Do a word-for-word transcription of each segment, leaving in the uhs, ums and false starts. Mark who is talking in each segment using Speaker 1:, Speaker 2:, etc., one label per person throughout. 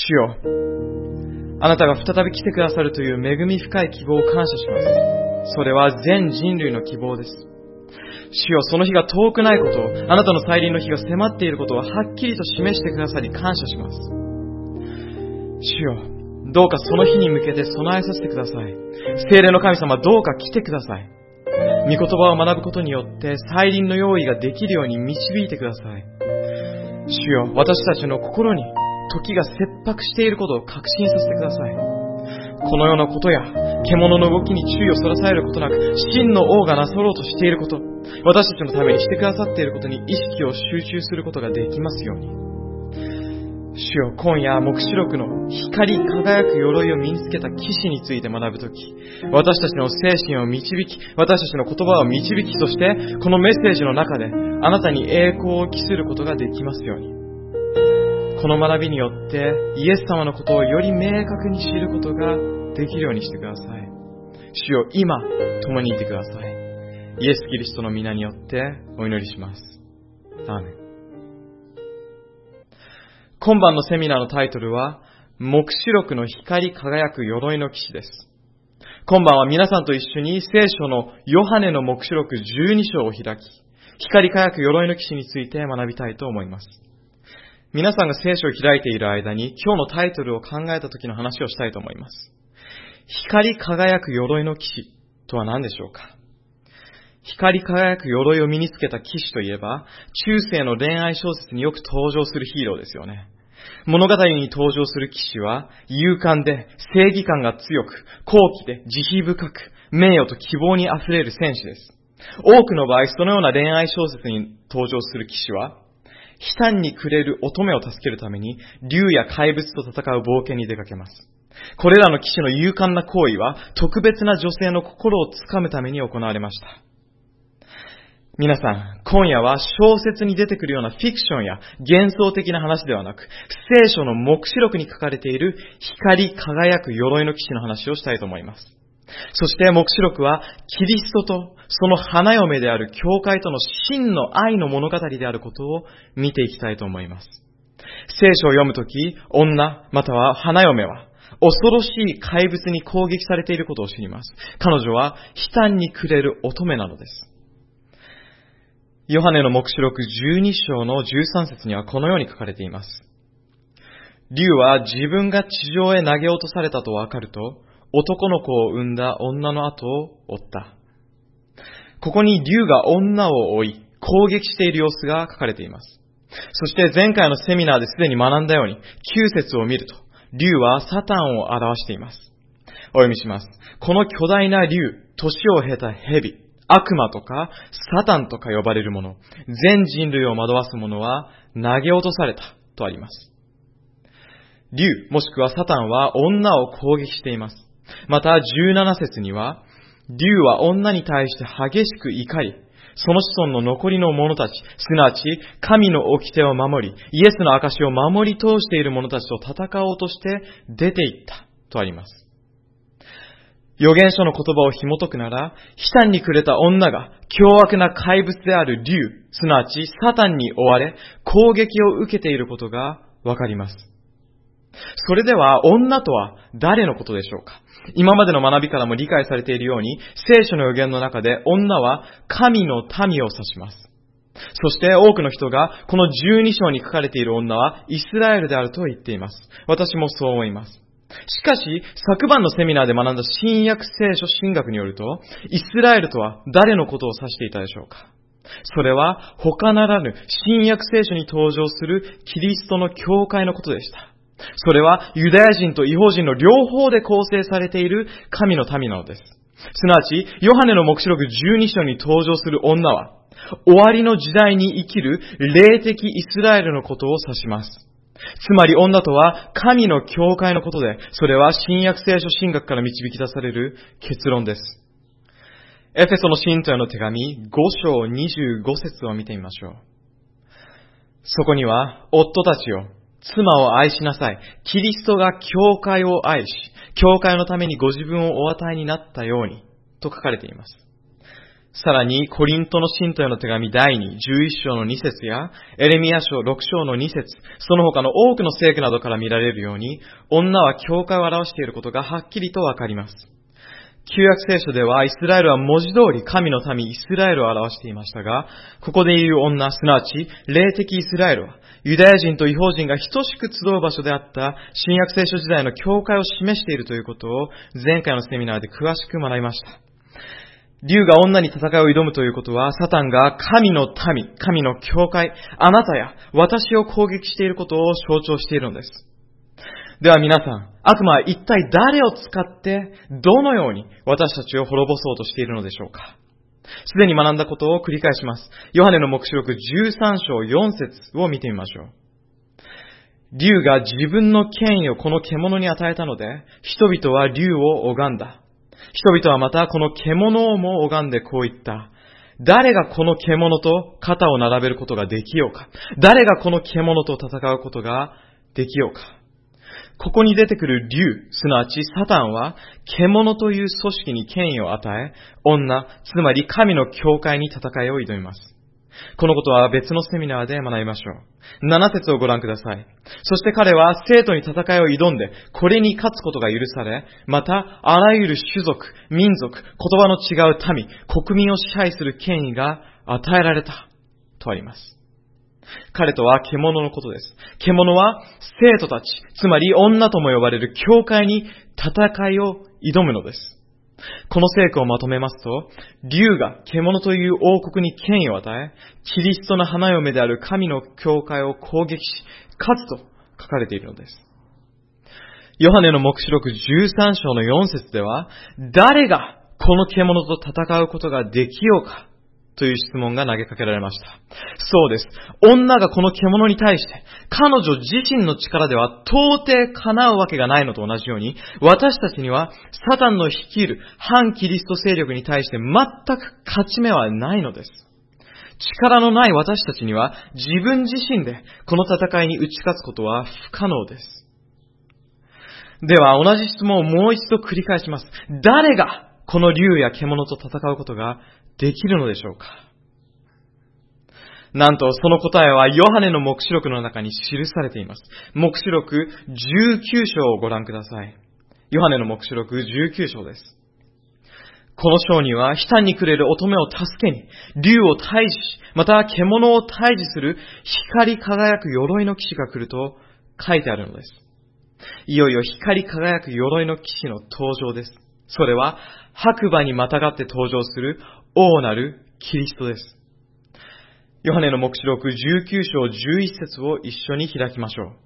Speaker 1: 主よ、あなたが再び来てくださるという恵み深い希望を感謝します。それは全人類の希望です。主よ、その日が遠くないことを、あなたの再臨の日が迫っていることをはっきりと示してくださり感謝します。主よ、どうかその日に向けて備えさせてください。聖霊の神様、どうか来てください。御言葉を学ぶことによって再臨の用意ができるように導いてください。主よ、私たちの心に時が切迫していることを確信させてください。このようなことや獣の動きに注意をそらされることなく、真の王がなさろうとしていること、私たちのためにしてくださっていることに意識を集中することができますように。主よ、今夜黙示録の光り輝く鎧を身につけた騎士について学ぶとき、私たちの精神を導き、私たちの言葉を導き、そしてこのメッセージの中であなたに栄光を期することができますように。この学びによってイエス様のことをより明確に知ることができるようにしてください。主よ、今共にいてください。イエス・キリストの皆によってお祈りします。アーメン。今晩のセミナーのタイトルは、黙示録の光り輝く鎧の騎士です。今晩は皆さんと一緒に聖書のヨハネの黙示録じゅうに章を開き、光り輝く鎧の騎士について学びたいと思います。皆さんが聖書を開いている間に、今日のタイトルを考えた時の話をしたいと思います。光り輝く鎧の騎士とは何でしょうか。光り輝く鎧を身につけた騎士といえば、中世の恋愛小説によく登場するヒーローですよね。物語に登場する騎士は、勇敢で正義感が強く、高貴で慈悲深く、名誉と希望にあふれる戦士です。多くの場合、そのような恋愛小説に登場する騎士は、悲嘆に暮れる乙女を助けるために、竜や怪物と戦う冒険に出かけます。これらの騎士の勇敢な行為は、特別な女性の心をつかむために行われました。皆さん、今夜は小説に出てくるようなフィクションや幻想的な話ではなく、聖書の黙示録に書かれている光り輝く鎧の騎士の話をしたいと思います。そして黙示録はキリストとその花嫁である教会との真の愛の物語であることを見ていきたいと思います。聖書を読むとき、女または花嫁は恐ろしい怪物に攻撃されていることを知ります。彼女は悲嘆に暮れる乙女なのです。ヨハネの黙示録じゅうに章のじゅうさん節にはこのように書かれています。竜は自分が地上へ投げ落とされたとわかると、男の子を産んだ女の後を追った。ここに竜が女を追い、攻撃している様子が書かれています。そして前回のセミナーですでに学んだように、きゅう節を見ると、竜はサタンを表しています。お読みします。この巨大な竜、年を経た蛇、悪魔とかサタンとか呼ばれるもの、全人類を惑わすものは投げ落とされたとあります。竜もしくはサタンは女を攻撃しています。またじゅうなな節には、竜は女に対して激しく怒り、その子孫の残りの者たち、すなわち神の掟を守り、イエスの証を守り通している者たちと戦おうとして出て行ったとあります。預言書の言葉を紐解くなら、悲嘆に暮れた女が凶悪な怪物である竜、すなわちサタンに追われ、攻撃を受けていることがわかります。それでは女とは誰のことでしょうか。今までの学びからも理解されているように、聖書の預言の中で女は神の民を指します。そして多くの人がこのじゅうに章に書かれている女はイスラエルであると言っています。私もそう思います。しかし、昨晩のセミナーで学んだ新約聖書神学によると、イスラエルとは誰のことを指していたでしょうか。それは他ならぬ新約聖書に登場するキリストの教会のことでした。それはユダヤ人と異邦人の両方で構成されている神の民なのです。すなわち、ヨハネの黙示録じゅうに章に登場する女は、終わりの時代に生きる霊的イスラエルのことを指します。つまり女とは神の教会のことで、それは新約聖書神学から導き出される結論です。エフェソの信徒への手紙ご章にじゅうご節を見てみましょう。そこには、夫たちよ、妻を愛しなさい。キリストが教会を愛し、教会のためにご自分をお与えになったように、と書かれています。 さらに、コリントの信徒への手紙だいに、じゅういっ章のに節や、エレミヤ書ろく章のに節、その他の多くの聖句などから見られるように、女は教会を表していることがはっきりとわかります。旧約聖書では、イスラエルは文字通り神の民イスラエルを表していましたが、ここで言う女、すなわち、霊的イスラエルは、ユダヤ人と異邦人が等しく集う場所であった新約聖書時代の教会を示しているということを、前回のセミナーで詳しく学びました。竜が女に戦いを挑むということは、サタンが神の民、神の教会、あなたや私を攻撃していることを象徴しているのです。では皆さん、悪魔は一体誰を使って、どのように私たちを滅ぼそうとしているのでしょうか。すでに学んだことを繰り返します。ヨハネの黙示録じゅうさん章よん節を見てみましょう。竜が自分の権威をこの獣に与えたので、人々は竜を拝んだ。人々はまたこの獣をも拝んでこう言った。誰がこの獣と肩を並べることができようか。誰がこの獣と戦うことができようか。ここに出てくる竜、すなわちサタンは、獣という組織に権威を与え、女、つまり神の教会に戦いを挑みます。このことは別のセミナーで学びましょう。なな節をご覧ください。そして彼は生徒に戦いを挑んで、これに勝つことが許され、また、あらゆる種族、民族、言葉の違う民、国民を支配する権威が与えられた、とあります。彼とは獣のことです。獣は生徒たち、つまり女とも呼ばれる教会に戦いを挑むのです。この聖句をまとめますと、竜が獣という王国に権威を与え、キリストの花嫁である神の教会を攻撃し、勝つと書かれているのです。ヨハネの黙示録じゅうさん章のよん節では、誰がこの獣と戦うことができようかという質問が投げかけられました。そうです。女がこの獣に対して、彼女自身の力では到底叶うわけがないのと同じように、私たちにはサタンの率いる反キリスト勢力に対して全く勝ち目はないのです。力のない私たちには自分自身でこの戦いに打ち勝つことは不可能です。では同じ質問をもう一度繰り返します。誰がこの竜や獣と戦うことができるのでしょうか。なんとその答えはヨハネの黙示録の中に記されています。黙示録じゅうきゅう章をご覧ください。ヨハネの黙示録じゅうきゅう章です。この章には悲嘆に暮れる乙女を助けに、竜を退治し、また獣を退治する光り輝く鎧の騎士が来ると書いてあるのです。いよいよ光り輝く鎧の騎士の登場です。それは白馬にまたがって登場する王なるキリストです。ヨハネの黙示録じゅうきゅう章じゅういち節を一緒に開きましょう。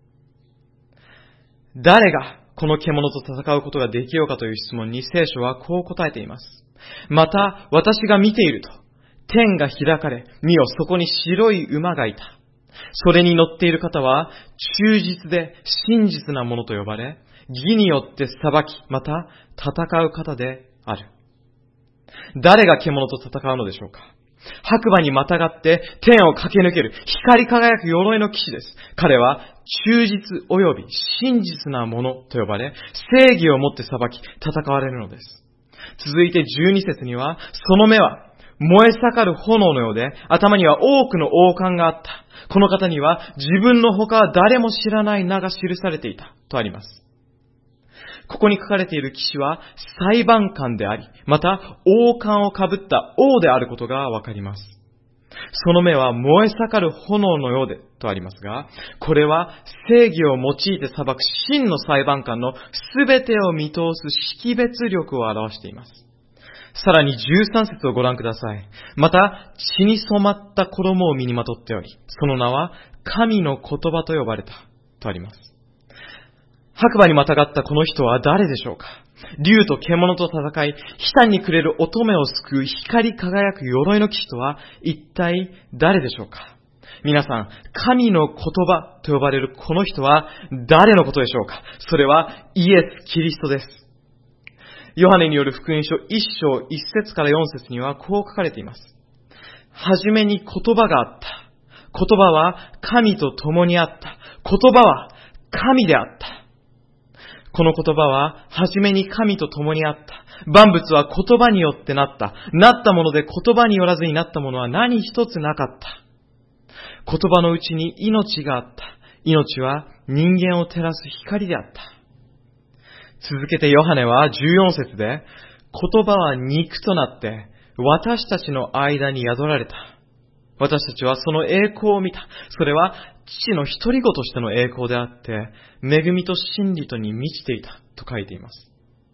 Speaker 1: 誰がこの獣と戦うことができようかという質問に聖書はこう答えています。また私が見ていると、天が開かれ、見よそこに白い馬がいた。それに乗っている方は忠実で真実なものと呼ばれ、義によって裁き、また戦う方である。誰が獣と戦うのでしょうか。白馬にまたがって天を駆け抜ける光り輝く鎧の騎士です。彼は忠実及び真実なものと呼ばれ、正義をもって裁き、戦われるのです。続いてじゅうに節には、その目は燃え盛る炎のようで、頭には多くの王冠があった。この方には自分の他は誰も知らない名が記されていたとあります。ここに書かれている騎士は裁判官であり、また王冠をかぶった王であることがわかります。その目は燃え盛る炎のようでとありますが、これは正義を用いて裁く真の裁判官のすべてを見通す識別力を表しています。さらにじゅうさん節をご覧ください。また血に染まった衣を身にまとっており、その名は神の言葉と呼ばれたとあります。白馬にまたがったこの人は誰でしょうか。竜と獣と戦い、悲嘆に暮れる乙女を救う光り輝く鎧の騎士とは一体誰でしょうか。皆さん、神の言葉と呼ばれるこの人は誰のことでしょうか。それはイエス・キリストです。ヨハネによる福音書いっ章いち節からよん節にはこう書かれています。はじめに言葉があった。言葉は神と共にあった。言葉は神であった。 この言葉は、はじめに神と共にあった。万物は言葉によってなった。なったもので言葉によらずになったものは何一つなかった。言葉のうちに命があった。命は人間を照らす光であった。続けてヨハネはじゅうよん節で、言葉は肉となって私たちの間に宿られた。私たちはその栄光を見た。それは父の独り子としての栄光であって、恵みと真理とに満ちていたと書いています。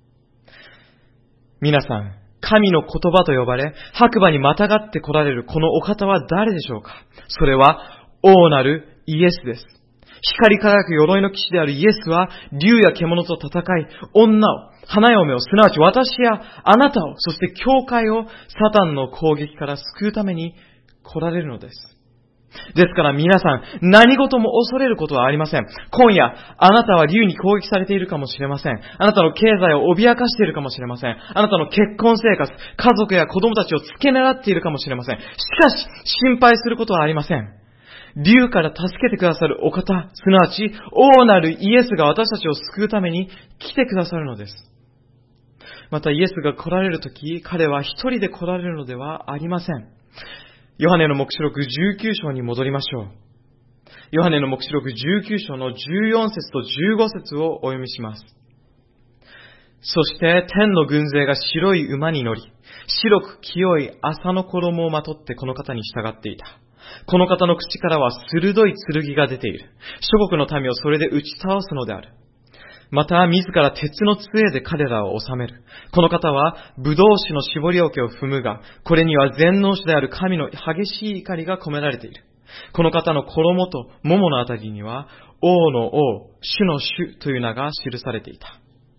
Speaker 1: 皆さん、神の言葉と呼ばれ、白馬にまたがって来られるこのお方は誰でしょうか？それは王なるイエスです。光り輝く鎧の騎士であるイエスは、竜や獣と戦い、女を、花嫁を、すなわち私やあなたを、そして教会をサタンの攻撃から救うために来られるのです。ですから皆さん、何事も恐れることはありません。今夜、あなたは竜に攻撃されているかもしれません。あなたの経済を脅かしているかもしれません。あなたの結婚生活、家族や子供たちを付け狙っているかもしれません。しかし、心配することはありません。竜から助けてくださるお方、すなわち王なるイエスが私たちを救うために来てくださるのです。またイエスが来られるとき、彼は一人で来られるのではありません。ヨハネの黙示録じゅうきゅう章に戻りましょう。ヨハネの黙示録じゅうきゅう章のじゅうよん節とじゅうご節をお読みします。そして天の軍勢が白い馬に乗り、白く清い麻の衣をまとってこの方に従っていた。この方の口からは鋭い剣が出ている。諸国の民をそれで打ち倒すのである。また自ら鉄の杖で彼らを治める。この方はブドウ酒の絞り桶を踏むが、これには全能者である神の激しい怒りが込められている。この方の衣と桃のあたりには、王の王、主の主という名が記されていた。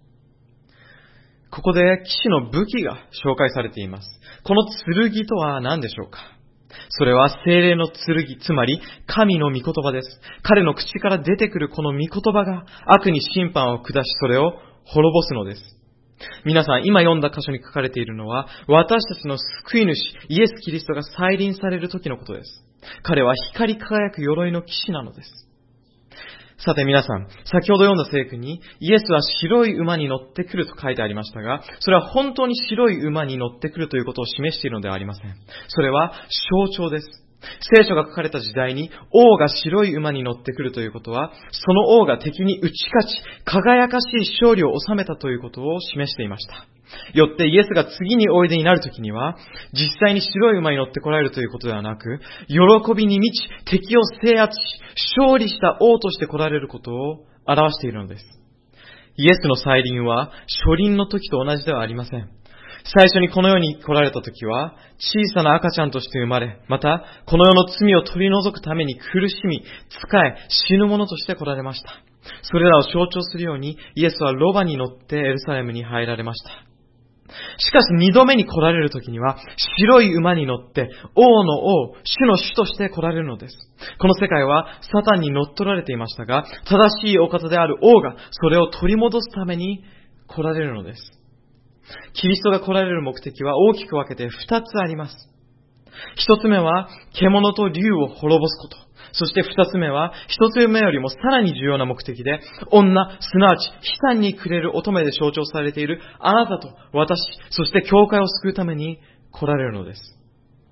Speaker 1: ここで騎士の武器が紹介されています。この剣とは何でしょうか？それは聖霊の剣、つまり神の御言葉です。彼の口から出てくるこの御言葉が悪に審判を下し、それを滅ぼすのです。皆さん、今読んだ箇所に書かれているのは、私たちの救い主、イエス・キリストが再臨される時のことです。彼は光り輝く鎧の騎士なのです。さて皆さん、先ほど読んだ聖句に、イエスは白い馬に乗ってくると書いてありましたが、それは本当に白い馬に乗ってくるということを示しているのではありません。それは象徴です。聖書が書かれた時代に王が白い馬に乗ってくるということは、その王が敵に打ち勝ち、輝かしい勝利を収めたということを示していました。よってイエスが次においでになるときには、実際に白い馬に乗って来られるということではなく、喜びに満ち、敵を制圧し、勝利した王として来られることを表しているのです。イエスの再臨は初臨の時と同じではありません。最初にこの世に来られた時は、小さな赤ちゃんとして生まれ、また、この世の罪を取り除くために苦しみ、仕え、死ぬ者として来られました。それらを象徴するように、イエスはロバに乗ってエルサレムに入られました。しかし二度目に来られる時には、白い馬に乗って、王の王、主の主として来られるのです。この世界はサタンに乗っ取られていましたが、正しいお方である王が、それを取り戻すために来られるのです。キリストが来られる目的は大きく分けて二つあります。一つ目は、獣と竜を滅ぼすこと。そして二つ目は、一つ目よりもさらに重要な目的で、女、すなわち悲惨に暮れる乙女で象徴されているあなたと私、そして教会を救うために来られるのです。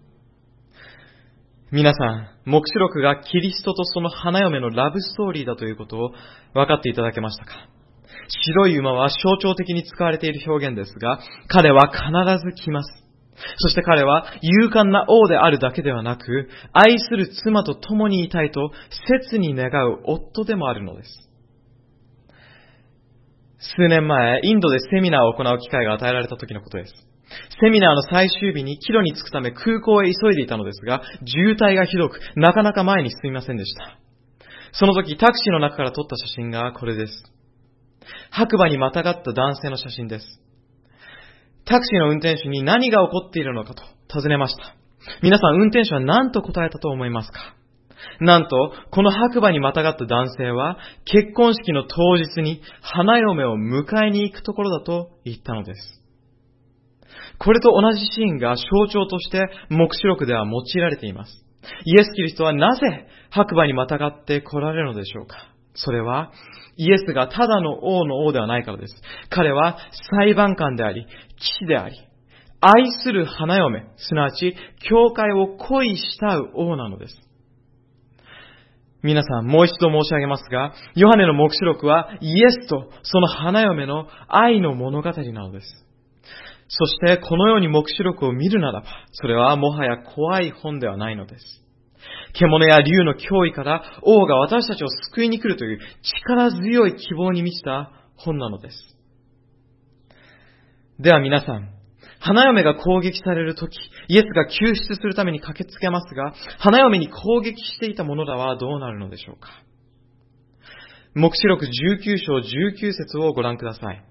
Speaker 1: 皆さん、黙示録がキリストとその花嫁のラブストーリーだということを分かっていただけましたか？白い馬は象徴的に使われている表現ですが、彼は必ず来ます。そして彼は勇敢な王であるだけではなく、愛する妻と共にいたいと切に願う夫でもあるのです。数年前、インドでセミナーを行う機会が与えられた時のことです。セミナーの最終日に帰路に着くため空港へ急いでいたのですが、渋滞がひどく、なかなか前に進みませんでした。その時、タクシーの中から撮った写真がこれです。白馬にまたがった男性の写真です。タクシーの運転手に何が起こっているのかと尋ねました。皆さん、運転手は何と答えたと思いますか？なんと、この白馬にまたがった男性は、結婚式の当日に花嫁を迎えに行くところだと言ったのです。これと同じシーンが象徴として黙示録では用いられています。イエス・キリストはなぜ白馬にまたがって来られるのでしょうか？ それは、イエスがただの王の王ではないからです。彼は裁判官であり、騎士であり、愛する花嫁、すなわち、教会を恋慕う王なのです。皆さん、もう一度申し上げますが、ヨハネの黙示録はイエスとその花嫁の愛の物語なのです。そしてこのように黙示録を見るならば、それはもはや怖い本ではないのです。獣や竜の脅威から王が私たちを救いに来るという力強い希望に満ちた本なのです。では皆さん、花嫁が攻撃されるとき、イエスが救出するために駆けつけますが、花嫁に攻撃していた者らはどうなるのでしょうか。黙示録じゅうきゅう章じゅうきゅう節をご覧ください。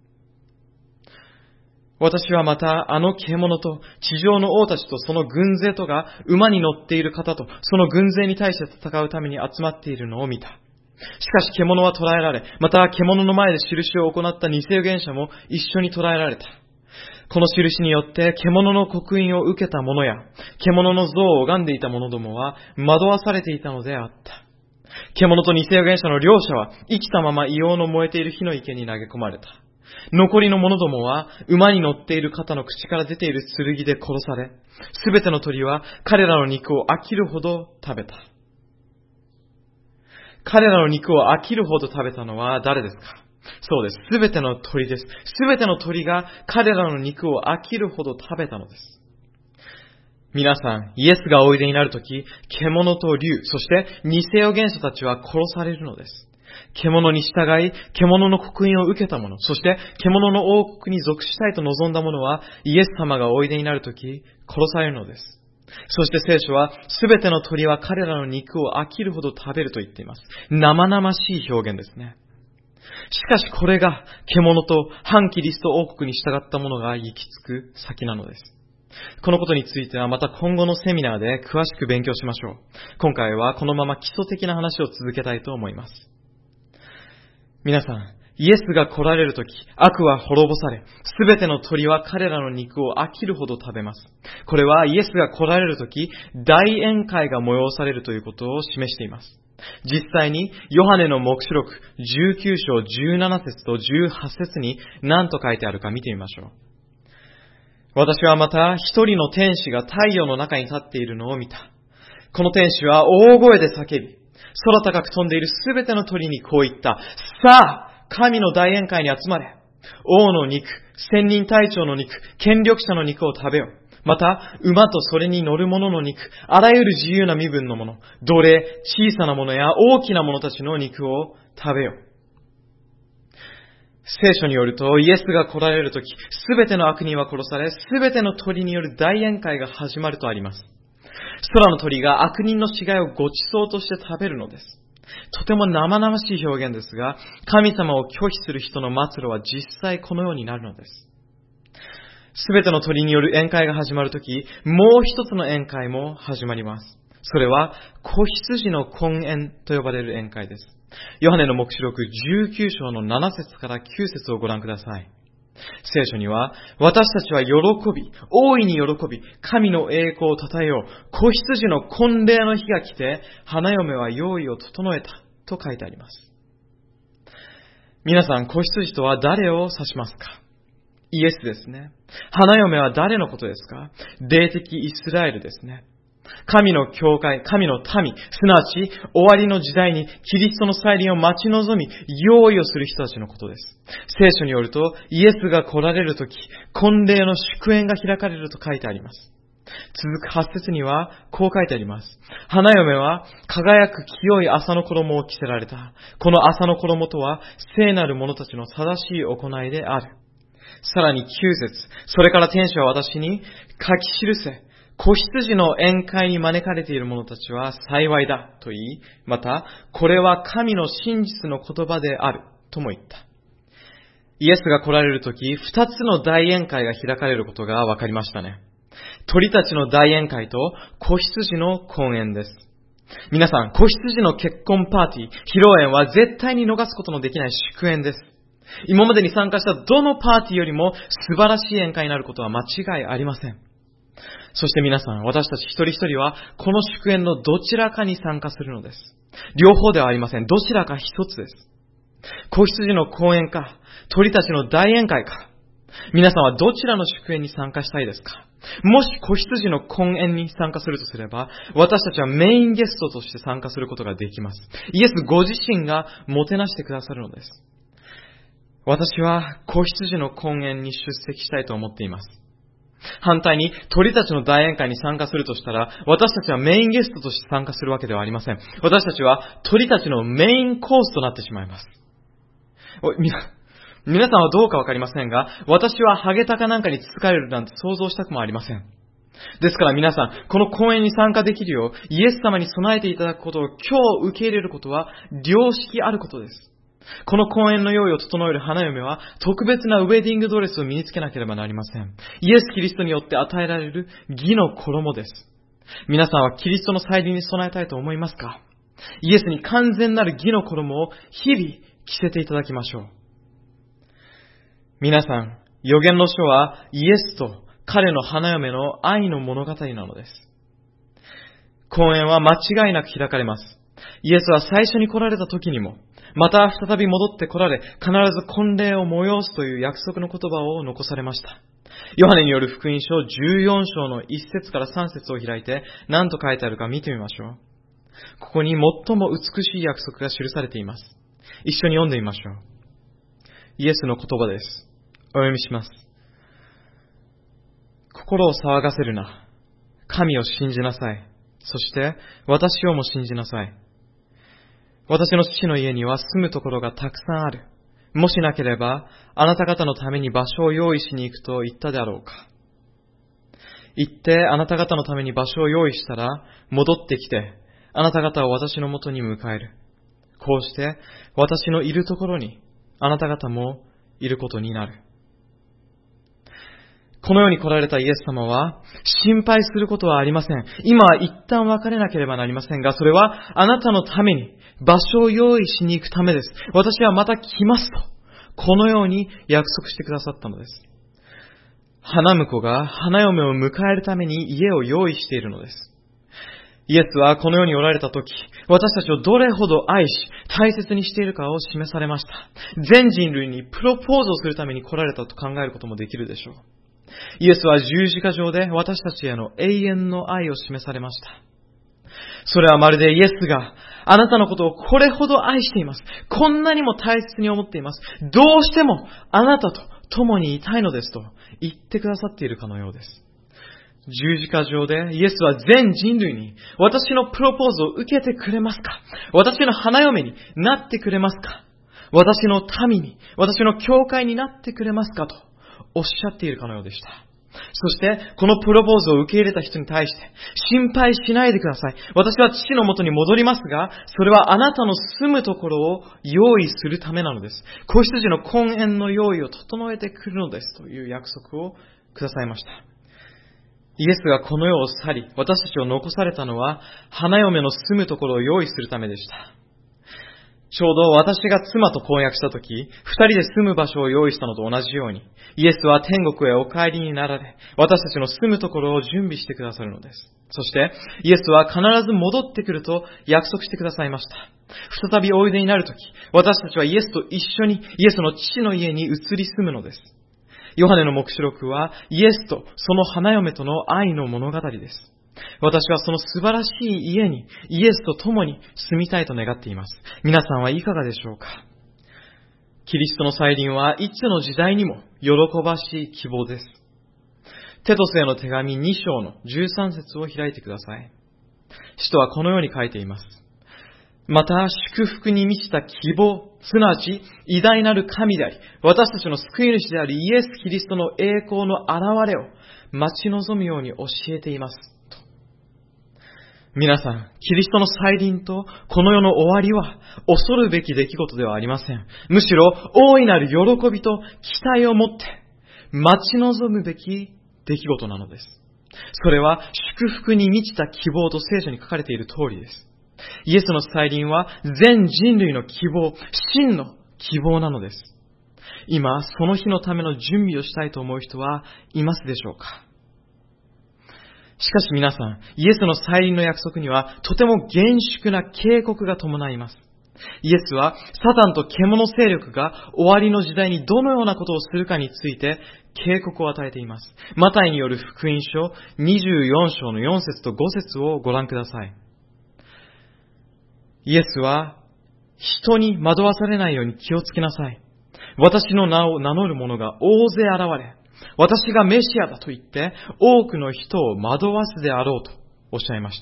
Speaker 1: 私はまたあの獣と地上の王たちとその軍勢とが馬に乗っている方とその軍勢に対して戦うために集まっているのを見た。しかし獣は捕らえられ、また獣の前で印を行った偽預言者も一緒に捕らえられた。この印によって獣の刻印を受けた者や獣の像を拝んでいた者どもは惑わされていたのであった。獣と偽預言者の両者は生きたまま硫黄の燃えている火の池に投げ込まれた。残りの者どもは馬に乗っている方の口から出ている剣で殺され、すべての鳥は彼らの肉を飽きるほど食べた。彼らの肉を飽きるほど食べたのは誰ですか？そうです。すべての鳥です。すべての鳥が彼らの肉を飽きるほど食べたのです。皆さん、イエスがおいでになるとき、獣と竜、そして偽預言者たちは殺されるのです。獣に従い、獣の刻印を受けた者、そして獣の王国に属したいと望んだ者は、イエス様がおいでになるとき、殺されるのです。そして聖書は、すべての鳥は彼らの肉を飽きるほど食べると言っています。生々しい表現ですね。しかしこれが獣と反キリスト王国に従った者が行き着く先なのです。このことについてはまた今後のセミナーで詳しく勉強しましょう。今回はこのまま基礎的な話を続けたいと思います。皆さん、イエスが来られるとき、悪は滅ぼされ、すべての鳥は彼らの肉を飽きるほど食べます。これはイエスが来られるとき、大宴会が催されるということを示しています。実際に、ヨハネの黙示録じゅうきゅう章じゅうなな節とじゅうはち節に何と書いてあるか見てみましょう。私はまた一人の天使が太陽の中に立っているのを見た。この天使は大声で叫び、空高く飛んでいるすべての鳥にこう言った。さあ、神の大宴会に集まれ。王の肉、千人隊長の肉、権力者の肉を食べよ。また、馬とそれに乗る者の肉、あらゆる自由な身分の者、奴隷、小さな者や大きな者たちの肉を食べよ。聖書によると、イエスが来られるとき、すべての悪人は殺され、すべての鳥による大宴会が始まるとあります。空の鳥が悪人の死骸をごちそうとして食べるのです。とても生々しい表現ですが、神様を拒否する人の末路は実際このようになるのです。すべての鳥による宴会が始まるとき、もう一つの宴会も始まります。それは、子羊の婚宴と呼ばれる宴会です。ヨハネの黙示録じゅうきゅう章のなな節からきゅう節をご覧ください。聖書には、私たちは喜び、大いに喜び、神の栄光を称えよう。子羊の婚礼の日が来て、花嫁は用意を整えたと書いてあります。皆さん、子羊とは誰を指しますか？イエスですね。花嫁は誰のことですか？霊的イスラエルですね。神の教会、神の民、すなわち終わりの時代にキリストの再臨を待ち望み、用意をする人たちのことです。聖書によると、イエスが来られるとき、婚礼の祝宴が開かれると書いてあります。続くはち節には、こう書いてあります。花嫁は輝く清い麻の衣を着せられた。この麻の衣とは、聖なる者たちの正しい行いである。さらにきゅう節、それから天使は私に書き記せ、子羊の宴会に招かれている者たちは幸いだと言い、また、これは神の真実の言葉であるとも言った。イエスが来られるとき、二つの大宴会が開かれることが分かりましたね。鳥たちの大宴会と子羊の婚宴です。皆さん、子羊の結婚パーティー、披露宴は絶対に逃すことのできない祝宴です。今までに参加したどのパーティーよりも素晴らしい宴会になることは間違いありません。 そして皆さん、私たち一人一人は、この祝宴のどちらかに参加するのです。両方ではありません。どちらか一つです。子羊の公演か、鳥たちの大宴会か。皆さんはどちらの祝宴に参加したいですか？もし子羊の婚宴に参加するとすれば、私たちはメインゲストとして参加することができます。イエスご自身がもてなしてくださるのです。私は子羊の婚宴に出席したいと思っています。反対に鳥たちの大宴会に参加するとしたら、私たちはメインゲストとして参加するわけではありません。私たちは鳥たちのメインコースとなってしまいます。おい、みな、皆さんはどうかわかりませんが、私はハゲタカなんかにつつかれるなんて想像したくもありません。ですから皆さん、この講演に参加できるよう、イエス様に備えていただくことを今日受け入れることは、良識あることです。この婚宴の用意を整える花嫁は、特別なウェディングドレスを身につけなければなりません。イエス・キリストによって与えられる義の衣です。皆さんはキリストの再臨に備えたいと思いますか？イエスに完全なる義の衣を日々着せていただきましょう。皆さん、預言の書はイエスと彼の花嫁の愛の物語なのです。婚宴は間違いなく開かれます。イエスは最初に来られた時にも、また再び戻って来られ、必ず婚礼を催すという約束の言葉を残されました。ヨハネによる福音書じゅうよん章のいち節からさん節を開いて、何と書いてあるか見てみましょう。ここに最も美しい約束が記されています。一緒に読んでみましょう。イエスの言葉です。お読みします。心を騒がせるな。神を信じなさい。そして私をも信じなさい。私の父の家には住むところがたくさんある。もしなければ、あなた方のために場所を用意しに行くと言ったであろうか。行ってあなた方のために場所を用意したら、戻ってきて、あなた方を私のもとに迎える。こうして、私のいるところに、あなた方もいることになる。この世に来られたイエス様は、心配することはありません。今は一旦別れなければなりませんが、それはあなたのために場所を用意しに行くためです。私はまた来ますと、このように約束してくださったのです。花婿が花嫁を迎えるために家を用意しているのです。イエスはこの世におられたとき、私たちをどれほど愛し、大切にしているかを示されました。全人類にプロポーズをするために来られたと考えることもできるでしょう。イエスは十字架上で私たちへの永遠の愛を示されました。それはまるでイエスがあなたのことをこれほど愛しています。こんなにも大切に思っています。どうしてもあなたと共にいたいのですと言ってくださっているかのようです。十字架上でイエスは全人類に私のプロポーズを受けてくれますか？私の花嫁になってくれますか？私の民に、私の教会になってくれますかとおっしゃっているかのようでした。そして、このプロポーズを受け入れた人に対して、心配しないでください。私は父のもとに戻りますが、それはあなたの住むところを用意するためなのです。子羊の婚宴の用意を整えてくるのですという約束をくださいました。イエスがこの世を去り、私たちを残されたのは、花嫁の住むところを用意するためでした。ちょうど私が妻と婚約したとき、二人で住む場所を用意したのと同じように、イエスは天国へお帰りになられ、私たちの住むところを準備してくださるのです。そして、イエスは必ず戻ってくると約束してくださいました。再びおいでになるとき、私たちはイエスと一緒にイエスの父の家に移り住むのです。ヨハネの黙示録はイエスとその花嫁との愛の物語です。私はその素晴らしい家にイエスと共に住みたいと願っています。皆さんはいかがでしょうか？キリストの再臨はいつの時代にも喜ばしい希望です。テトスへの手紙に章のじゅうさん節を開いてください。使徒はこのように書いています。また祝福に満ちた希望、すなわち偉大なる神であり、私たちの救い主であるイエス・キリストの栄光の現れを待ち望むように教えています。と皆さん、キリストの再臨とこの世の終わりは恐るべき出来事ではありません。むしろ大いなる喜びと期待を持って待ち望むべき出来事なのです。それは祝福に満ちた希望と聖書に書かれている通りです。イエスの再臨は全人類の希望、真の希望なのです。今、その日のための準備をしたいと思う人はいますでしょうか？ しかし皆さん、イエスの再臨の約束にはとても厳粛な警告が伴います。イエスはサタンと獣勢力が終わりの時代にどのようなことをするかについて警告を与えています。マタイによる福音書にじゅうよん章のよん節とご節をご覧ください。イエスは、人に惑わされないように気をつけなさい。私の名を名乗る者が大勢現れ、私がメシアだと言って多くの人を惑わすであろうとおっしゃいました。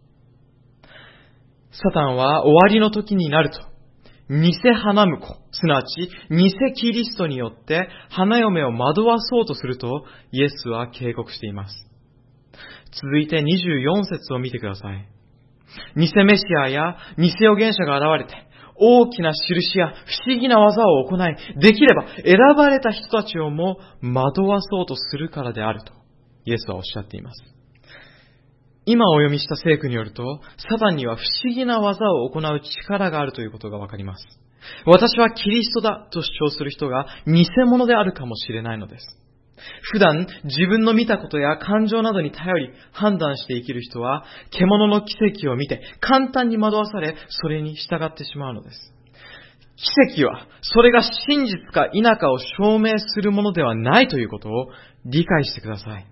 Speaker 1: サタンは終わりの時になると、偽花婿、すなわち偽キリストによって花嫁を惑わそうとするとイエスは警告しています。続いてにじゅうよん節を見てください。偽メシアや偽預言者が現れて、大きな印や不思議な技を行い、できれば選ばれた人たちをも惑わそうとするからであると、イエスはおっしゃっています。今お読みした聖句によると、サタンには不思議な技を行う力があるということがわかります。私はキリストだと主張する人が偽物であるかもしれないのです。普段自分の見たことや感情などに頼り判断して生きる人は獣の奇跡を見て簡単に惑わされそれに従ってしまうのです。奇跡はそれが真実か否かを証明するものではないということを理解してください。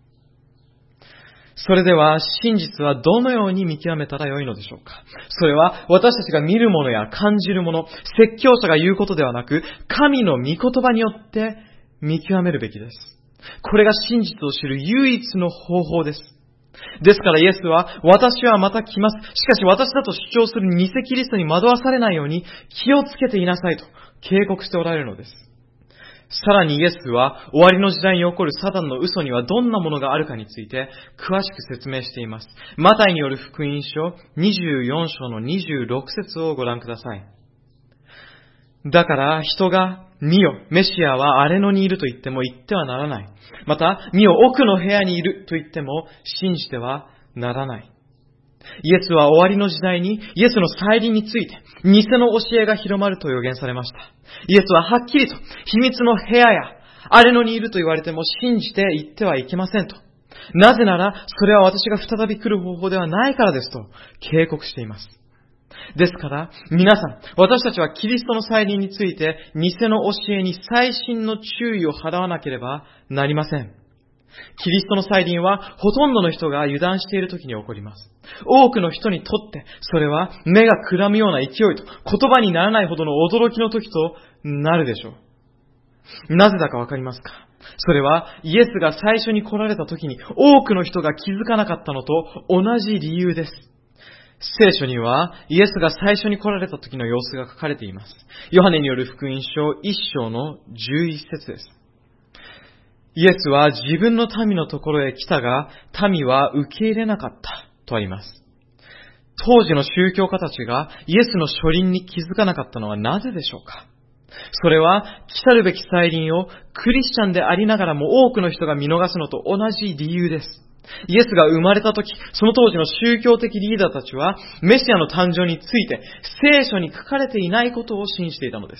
Speaker 1: それでは真実はどのように見極めたらよいのでしょうか。それは私たちが見るものや感じるもの、説教者が言うことではなく神の御言葉によって見極めるべきです。これが真実を知る唯一の方法です。ですからイエスは、私はまた来ます。しかし私だと主張する偽キリストに惑わされないように気をつけていなさいと警告しておられるのです。さらにイエスは終わりの時代に起こるサタンの嘘にはどんなものがあるかについて詳しく説明しています。マタイによる福音書にじゅうよん章のにじゅうろく節をご覧ください。だから人が見よ、メシアは荒野にいると言っても言ってはならない。また見よ、奥の部屋にいると言っても信じてはならない。イエスは終わりの時代にイエスの再臨について偽の教えが広まると予言されました。イエスははっきりと秘密の部屋や荒野にいると言われても信じて言ってはいけませんと。なぜならそれは私が再び来る方法ではないからですと警告しています。ですから皆さん、私たちはキリストの再臨について偽の教えに細心の注意を払わなければなりません。キリストの再臨はほとんどの人が油断している時に起こります。多くの人にとってそれは目がくらむような勢いと言葉にならないほどの驚きの時となるでしょう。なぜだかわかりますか？それはイエスが最初に来られた時に多くの人が気づかなかったのと同じ理由です。聖書にはイエスが最初に来られた時の様子が書かれています。ヨハネによる福音書いっ章のじゅういち節です。イエスは自分の民のところへ来たが、民は受け入れなかったとあります。当時の宗教家たちがイエスの初臨に気づかなかったのはなぜでしょうか？それは来たるべき再臨をクリスチャンでありながらも多くの人が見逃すのと同じ理由です。イエスが生まれた時、その当時の宗教的リーダーたちはメシアの誕生について聖書に書かれていないことを信じていたのです。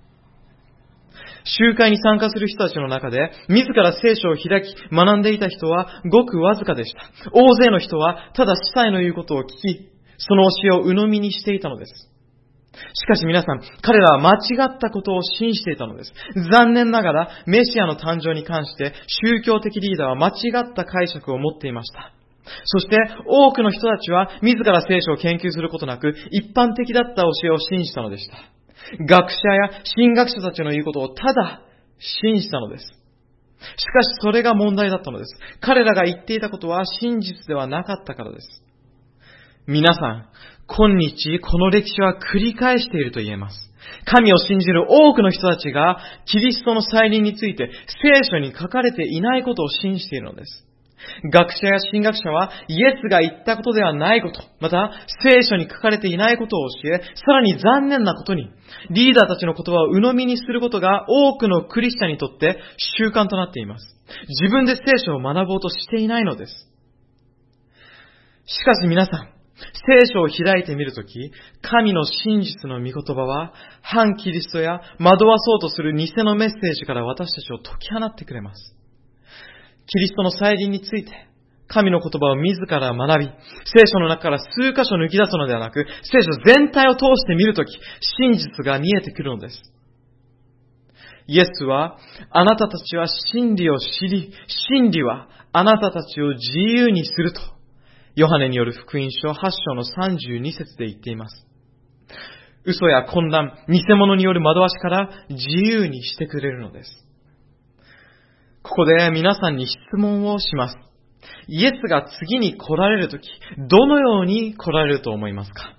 Speaker 1: 集会に参加する人たちの中で、自ら聖書を開き、学んでいた人はごくわずかでした。大勢の人は、ただ司祭の言うことを聞き、その教えを鵜呑みにしていたのです。しかし皆さん、彼らは間違ったことを信じていたのです。残念ながら、メシアの誕生に関して、宗教的リーダーは間違った解釈を持っていました。そして、多くの人たちは、自ら聖書を研究することなく、一般的だった教えを信じたのでした。学者や神学者たちの言うことをただ信じたのです。しかしそれが問題だったのです。彼らが言っていたことは真実ではなかったからです。皆さん、今日この歴史は繰り返していると言えます。神を信じる多くの人たちがキリストの再臨について聖書に書かれていないことを信じているのです。学者や神学者はイエスが言ったことではないこと、また聖書に書かれていないことを教え、さらに残念なことにリーダーたちの言葉を鵜呑みにすることが多くのクリスチャンにとって習慣となっています。自分で聖書を学ぼうとしていないのです。しかし皆さん、聖書を開いてみるとき、神の真実の御言葉は反キリストや惑わそうとする偽のメッセージから私たちを解き放ってくれます。キリストの再臨について神の言葉を自ら学び、聖書の中から数箇所抜き出すのではなく、聖書全体を通して見るとき、真実が見えてくるのです。イエスは、あなたたちは真理を知り、真理はあなたたちを自由にすると、ヨハネによる福音書はち章のさんじゅうに節で言っています。嘘や混乱、偽物による惑わしから自由にしてくれるのです。ここで皆さんに質問をします。イエスが次に来られるとき、どのように来られると思いますか？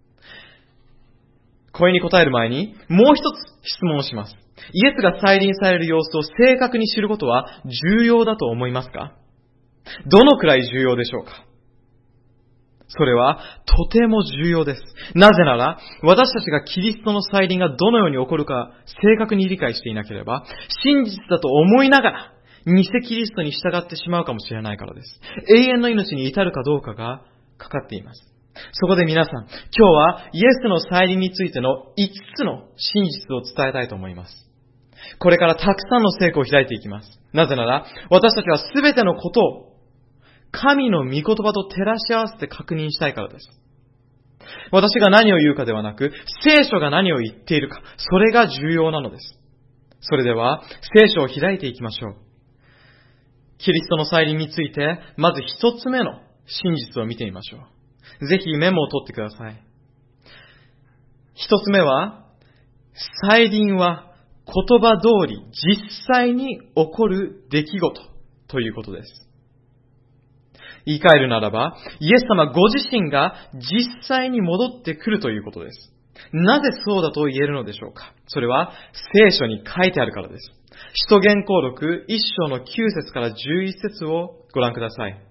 Speaker 1: 声に答える前に、もう一つ質問をします。イエスが再臨される様子を正確に知ることは重要だと思いますか？どのくらい重要でしょうか？それはとても重要です。なぜなら、私たちがキリストの再臨がどのように起こるか正確に理解していなければ、真実だと思いながら、偽キリストに従ってしまうかもしれないからです。永遠の命に至るかどうかがかかっています。そこで皆さん、今日はイエスの再臨についてのいつつの真実を伝えたいと思います。これからたくさんの聖句を開いていきます。なぜなら、私たちはすべてのことを神の御言葉と照らし合わせて確認したいからです。私が何を言うかではなく、聖書が何を言っているか、それが重要なのです。それでは、聖書を開いていきましょう。キリストの再臨について、まず一つ目の真実を見てみましょう。ぜひメモを取ってください。一つ目は、再臨は言葉通り実際に起こる出来事ということです。言い換えるならば、イエス様ご自身が実際に戻ってくるということです。なぜそうだと言えるのでしょうか？それは聖書に書いてあるからです。使徒言行録いっ章のきゅう節からじゅういち節をご覧ください。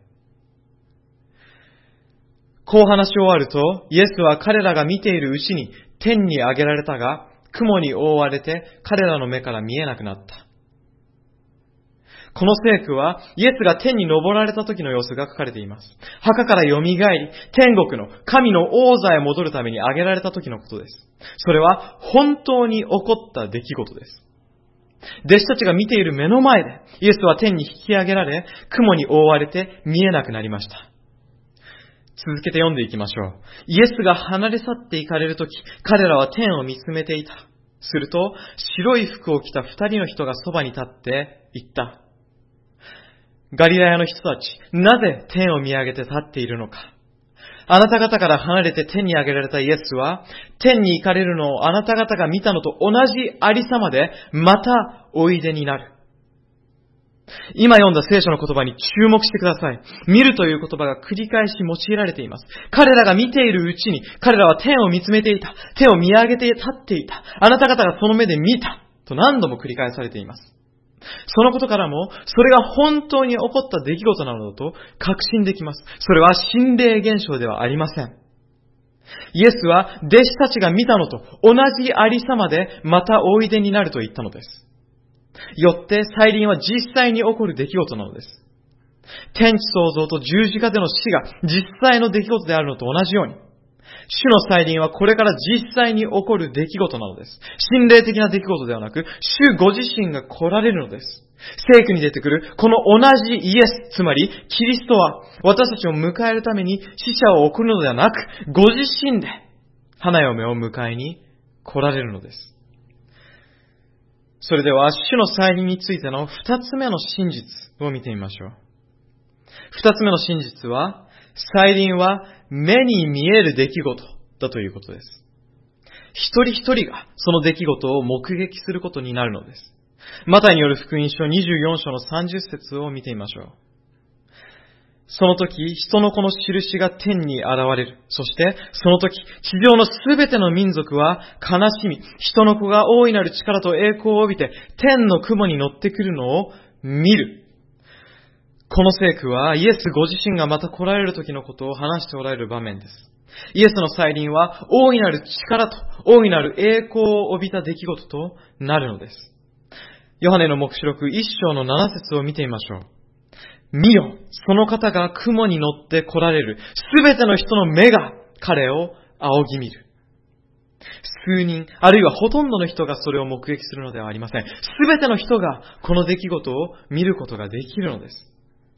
Speaker 1: こう話し終わると、イエスは彼らが見ているうちに天に上げられたが、雲に覆われて彼らの目から見えなくなった。この聖句はイエスが天に昇られた時の様子が書かれています。墓から蘇り、天国の神の王座へ戻るために上げられた時のことです。それは本当に起こった出来事です。弟子たちが見ている目の前でイエスは天に引き上げられ、雲に覆われて見えなくなりました。続けて読んでいきましょう。イエスが離れ去って行かれるとき、彼らは天を見つめていた。すると、白い服を着た二人の人がそばに立って言った。ガリラヤの人たち、なぜ天を見上げて立っているのか。あなた方から離れて天に上げられたイエスは、天に行かれるのをあなた方が見たのと同じありさまで、またおいでになる。今読んだ聖書の言葉に注目してください。見るという言葉が繰り返し用いられています。彼らが見ているうちに、彼らは天を見つめていた。天を見上げて立っていた。あなた方がその目で見た。と何度も繰り返されています。そのことからも、それが本当に起こった出来事なのだと確信できます。それは心霊現象ではありません。イエスは弟子たちが見たのと同じありさまでまたおいでになると言ったのです。よって再臨は実際に起こる出来事なのです。天地創造と十字架での死が実際の出来事であるのと同じように、主の再臨はこれから実際に起こる出来事なのです。心霊的な出来事ではなく、主ご自身が来られるのです。聖句に出てくるこの同じイエス、つまりキリストは私たちを迎えるために死者を送るのではなく、ご自身で花嫁を迎えに来られるのです。それでは主の再臨についての二つ目の真実を見てみましょう。二つ目の真実は、再臨は目に見える出来事だということです。一人一人がその出来事を目撃することになるのです。マタイによる福音書にじゅうよん章のさんじゅう節を見てみましょう。その時、人の子の印が天に現れる。そして、その時、地上のすべての民族は悲しみ、人の子が大いなる力と栄光を帯びて、天の雲に乗ってくるのを見る。この聖句は、イエスご自身がまた来られる時のことを話しておられる場面です。イエスの再臨は、大いなる力と、大いなる栄光を帯びた出来事となるのです。ヨハネの黙示録いっ章のなな節を見てみましょう。見よ、その方が雲に乗って来られる。すべての人の目が彼を仰ぎ見る。数人、あるいはほとんどの人がそれを目撃するのではありません。すべての人がこの出来事を見ることができるのです。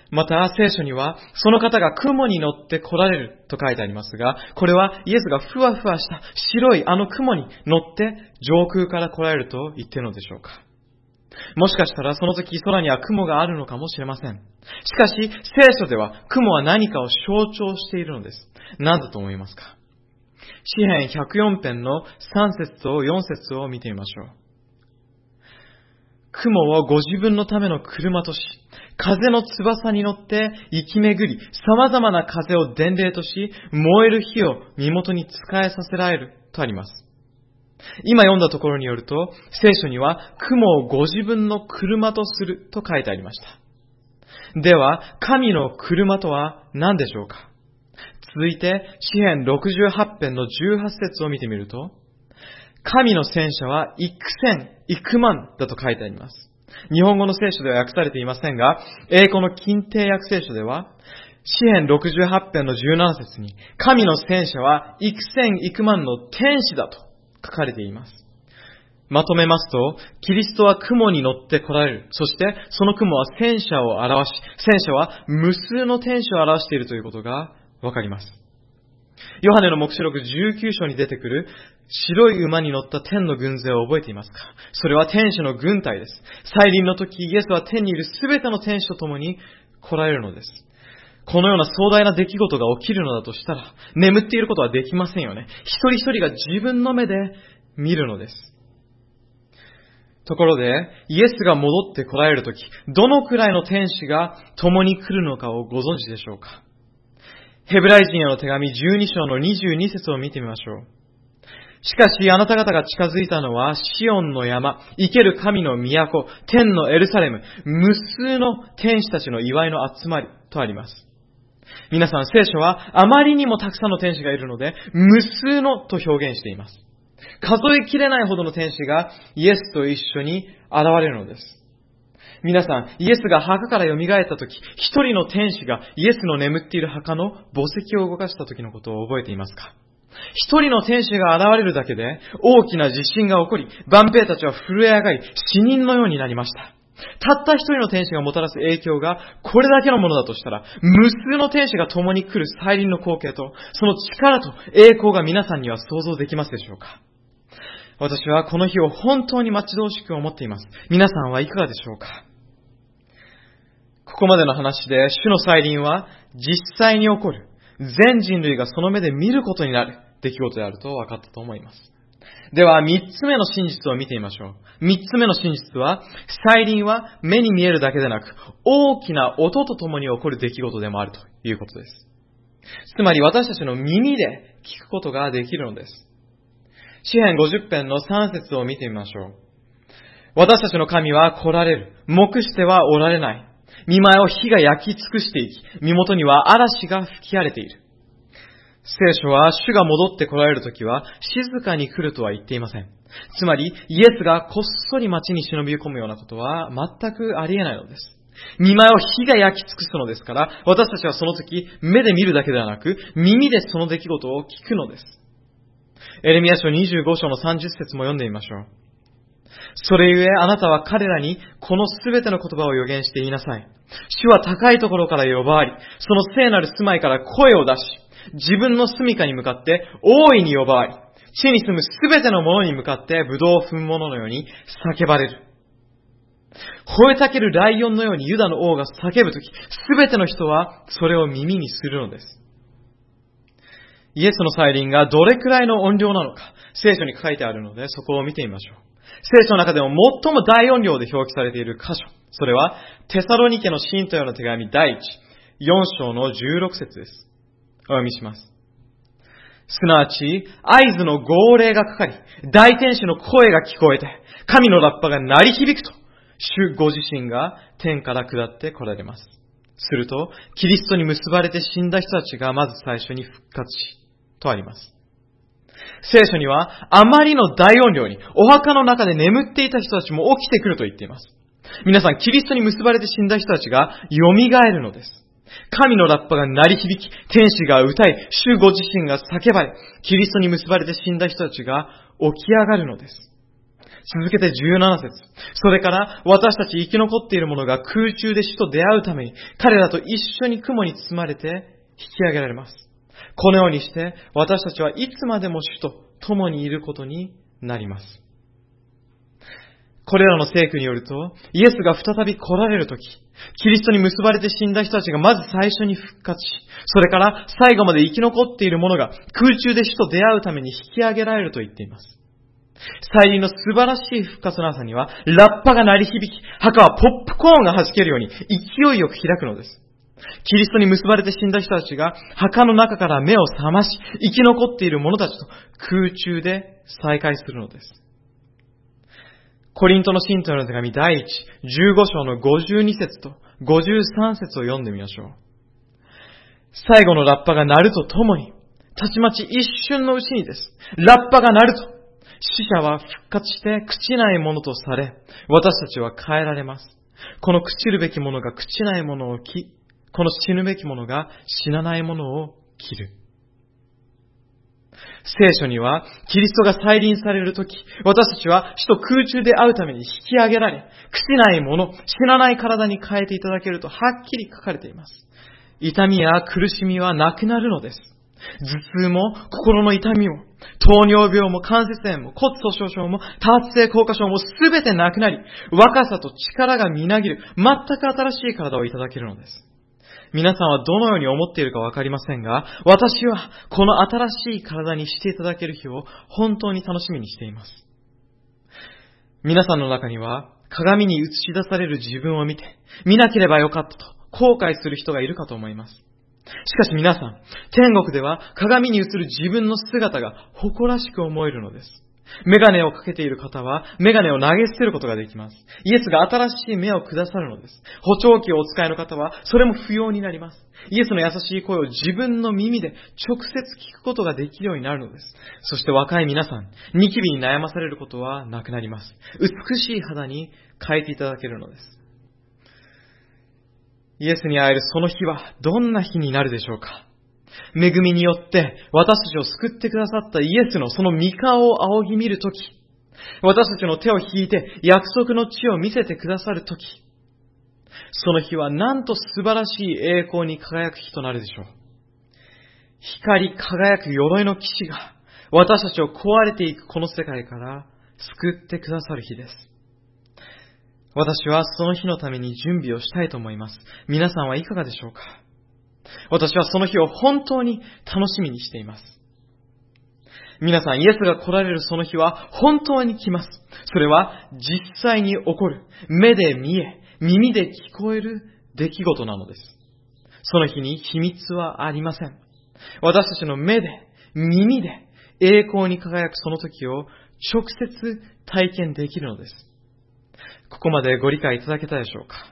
Speaker 1: また聖書にはその方が雲に乗って来られると書いてありますが、これはイエスがふわふわした白いあの雲に乗って上空から来られると言っているのでしょうか。もしかしたらその時空には雲があるのかもしれません。しかし聖書では雲は何かを象徴しているのです。何だと思いますか？詩編ひゃくよん編のさん節とよん節を見てみましょう。雲をご自分のための車とし、風の翼に乗って行き巡り、様々な風を伝令とし、燃える火を身元に仕えさせられるとあります。今読んだところによると、聖書には雲をご自分の車とすると書いてありました。では、神の車とは何でしょうか？続いて、詩編ろくじゅうはち編のじゅうはち節を見てみると、神の戦車は幾千、幾万だと書いてあります。日本語の聖書では訳されていませんが、英語の近定訳聖書では、詩編ろくじゅうはち編のじゅうなな節に、神の戦車は幾千、幾万の天使だと書かれています。まとめますと、キリストは雲に乗って来られる。そしてその雲は戦車を表し、戦車は無数の天使を表しているということがわかります。ヨハネの黙示録じゅうきゅう章に出てくる白い馬に乗った天の軍勢を覚えていますか？それは天使の軍隊です。再臨の時、イエスは天にいるすべての天使と共に来られるのです。このような壮大な出来事が起きるのだとしたら、眠っていることはできませんよね。一人一人が自分の目で見るのです。ところで、イエスが戻って来られるとき、どのくらいの天使が共に来るのかをご存知でしょうか？ヘブライ人への手紙じゅうに章のにじゅうに節を見てみましょう。しかしあなた方が近づいたのはシオンの山、生ける神の都、天のエルサレム、無数の天使たちの祝いの集まりとあります。皆さん、聖書はあまりにもたくさんの天使がいるので、無数のと表現しています。数えきれないほどの天使がイエスと一緒に現れるのです。皆さん、イエスが墓から蘇ったとき、一人の天使がイエスの眠っている墓の墓石を動かしたときのことを覚えていますか？一人の天使が現れるだけで大きな地震が起こり、万兵たちは震え上がり、死人のようになりました。たった一人の天使がもたらす影響がこれだけのものだとしたら、無数の天使が共に来る再臨の光景と、その力と栄光が皆さんには想像できますでしょうか？私はこの日を本当に待ち遠しく思っています。皆さんはいかがでしょうか？ここまでの話で、主の再臨は実際に起こる、全人類がその目で見ることになる出来事であると分かったと思います。では、三つ目の真実を見てみましょう。三つ目の真実は、再臨は目に見えるだけでなく、大きな音とともに起こる出来事でもあるということです。つまり私たちの耳で聞くことができるのです。詩編ごじゅう編のさん節を見てみましょう。私たちの神は来られる。黙してはおられない。見前を火が焼き尽くしていき、身元には嵐が吹き荒れている。聖書は主が戻って来られるときは静かに来るとは言っていません。つまりイエスがこっそり町に忍び込むようなことは全くありえないのです。見前を火が焼き尽くすのですから、私たちはその時目で見るだけではなく、耳でその出来事を聞くのです。エレミヤ書にじゅうご章のさんじゅう節も読んでみましょう。それゆえあなたは彼らにこのすべての言葉を予言して言いなさい。主は高いところから呼ばわり、その聖なる住まいから声を出し、自分の住処に向かって大いに呼ばわり、地に住むすべての者に向かってブドウを踏む者のように叫ばれる。吠えたけるライオンのようにユダの王が叫ぶとき、すべての人はそれを耳にするのです。イエスの再臨がどれくらいの音量なのか、聖書に書いてあるので、そこを見てみましょう。聖書の中でも最も大音量で表記されている箇所、それはテサロニケの信徒への手紙第一、よん章のじゅうろく節です。お読みします。すなわち、合図の号令がかかり、大天使の声が聞こえて、神のラッパが鳴り響くと、主ご自身が天から下って来られます。すると、キリストに結ばれて死んだ人たちがまず最初に復活し、とあります。聖書には、あまりの大音量に、お墓の中で眠っていた人たちも起きてくると言っています。皆さん、キリストに結ばれて死んだ人たちが蘇るのです。神のラッパが鳴り響き、天使が歌い、主ご自身が叫ばれ、キリストに結ばれて死んだ人たちが起き上がるのです。 続けてじゅうなな節。それから私たち生き残っている者が空中で主と出会うために彼らと一緒に雲に包まれて引き上げられます。このようにして私たちはいつまでも主と共にいることになります。これらの聖句によると、イエスが再び来られるとき、キリストに結ばれて死んだ人たちがまず最初に復活し、それから最後まで生き残っている者が空中で主と出会うために引き上げられると言っています。再臨の素晴らしい復活の朝には、ラッパが鳴り響き、墓はポップコーンが弾けるように勢いよく開くのです。キリストに結ばれて死んだ人たちが墓の中から目を覚まし、生き残っている者たちと空中で再会するのです。コリントの信徒の手紙第一、じゅうご章のごじゅうに節とごじゅうさん節を読んでみましょう。最後のラッパが鳴るとともに、たちまち一瞬のうちにです。ラッパが鳴ると、死者は復活して朽ちないものとされ、私たちは変えられます。この朽ちるべきものが朽ちないものを着、この死ぬべきものが死なないものを着る。聖書には、キリストが再臨されるとき、私たちは死と空中で会うために引き上げられ、朽ちないもの、死なない体に変えていただけるとはっきり書かれています。痛みや苦しみはなくなるのです。頭痛も、心の痛みも、糖尿病も、関節炎も、骨粗鬆症も、多発性硬化症もすべてなくなり、若さと力がみなぎる、全く新しい体をいただけるのです。皆さんはどのように思っているかわかりませんが、私はこの新しい体にしていただける日を本当に楽しみにしています。皆さんの中には鏡に映し出される自分を見て、見なければよかったと後悔する人がいるかと思います。しかし皆さん、天国では鏡に映る自分の姿が誇らしく思えるのです。メガネをかけている方はメガネを投げ捨てることができます。イエスが新しい目をくださるのです。補聴器をお使いの方はそれも不要になります。イエスの優しい声を自分の耳で直接聞くことができるようになるのです。そして若い皆さん、ニキビに悩まされることはなくなります。美しい肌に変えていただけるのです。イエスに会えるその日はどんな日になるでしょうか。恵みによって私たちを救ってくださったイエスのその御顔を仰ぎ見るとき、私たちの手を引いて約束の地を見せてくださるとき、その日はなんと素晴らしい栄光に輝く日となるでしょう。光り輝く鎧の騎士が私たちを壊れていくこの世界から救ってくださる日です。私はその日のために準備をしたいと思います。皆さんはいかがでしょうか。私はその日を本当に楽しみにしています。皆さん、イエスが来られるその日は本当に来ます。それは実際に起こる、目で見え、耳で聞こえる出来事なのです。その日に秘密はありません。私たちの目で、耳で栄光に輝くその時を直接体験できるのです。ここまでご理解いただけたでしょうか。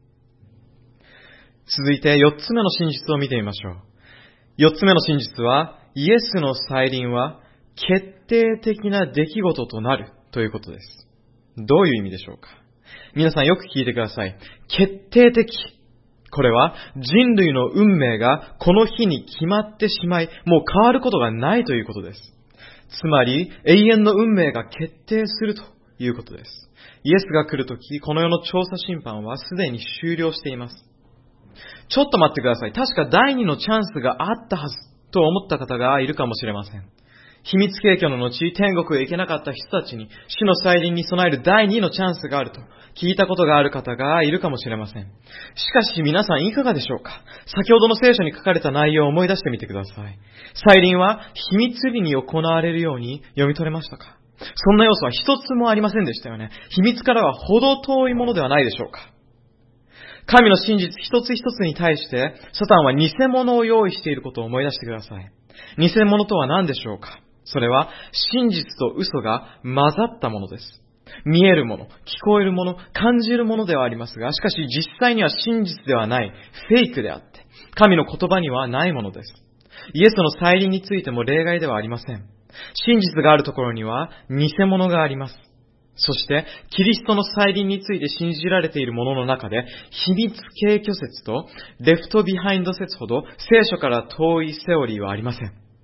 Speaker 1: 続いてよっつめの真実を見てみましょう。よっつ目の真実は、イエスの再臨は決定的な出来事となるということです。どういう意味でしょうか。皆さんよく聞いてください。決定的。これは人類の運命がこの日に決まってしまい、もう変わることがないということです。つまり永遠の運命が決定するということです。イエスが来るとき、この世の調査審判はすでに終了しています。ちょっと待ってください。確か第二のチャンスがあったはずと思った方がいるかもしれません。秘密警挙の後、天国へ行けなかった人たちに主の再臨に備える第二のチャンスがあると聞いたことがある方がいるかもしれません。しかし皆さんいかがでしょうか。先ほどの聖書に書かれた内容を思い出してみてください。再臨は秘密裏に行われるように読み取れましたか。そんな要素は一つもありませんでしたよね。秘密からはほど遠いものではないでしょうか。神の真実一つ一つに対して、サタンは偽物を用意していることを思い出してください。偽物とは何でしょうか。それは真実と嘘が混ざったものです。見えるもの、聞こえるもの、感じるものではありますが、しかし実際には真実ではない、フェイクであって、神の言葉にはないものです。イエスの再臨についても例外ではありません。真実があるところには偽物があります。そして、キリストの再臨について信じられているものの中で、秘密警挙説とレフトビハインド説ほど聖書から遠いセオリーはありません。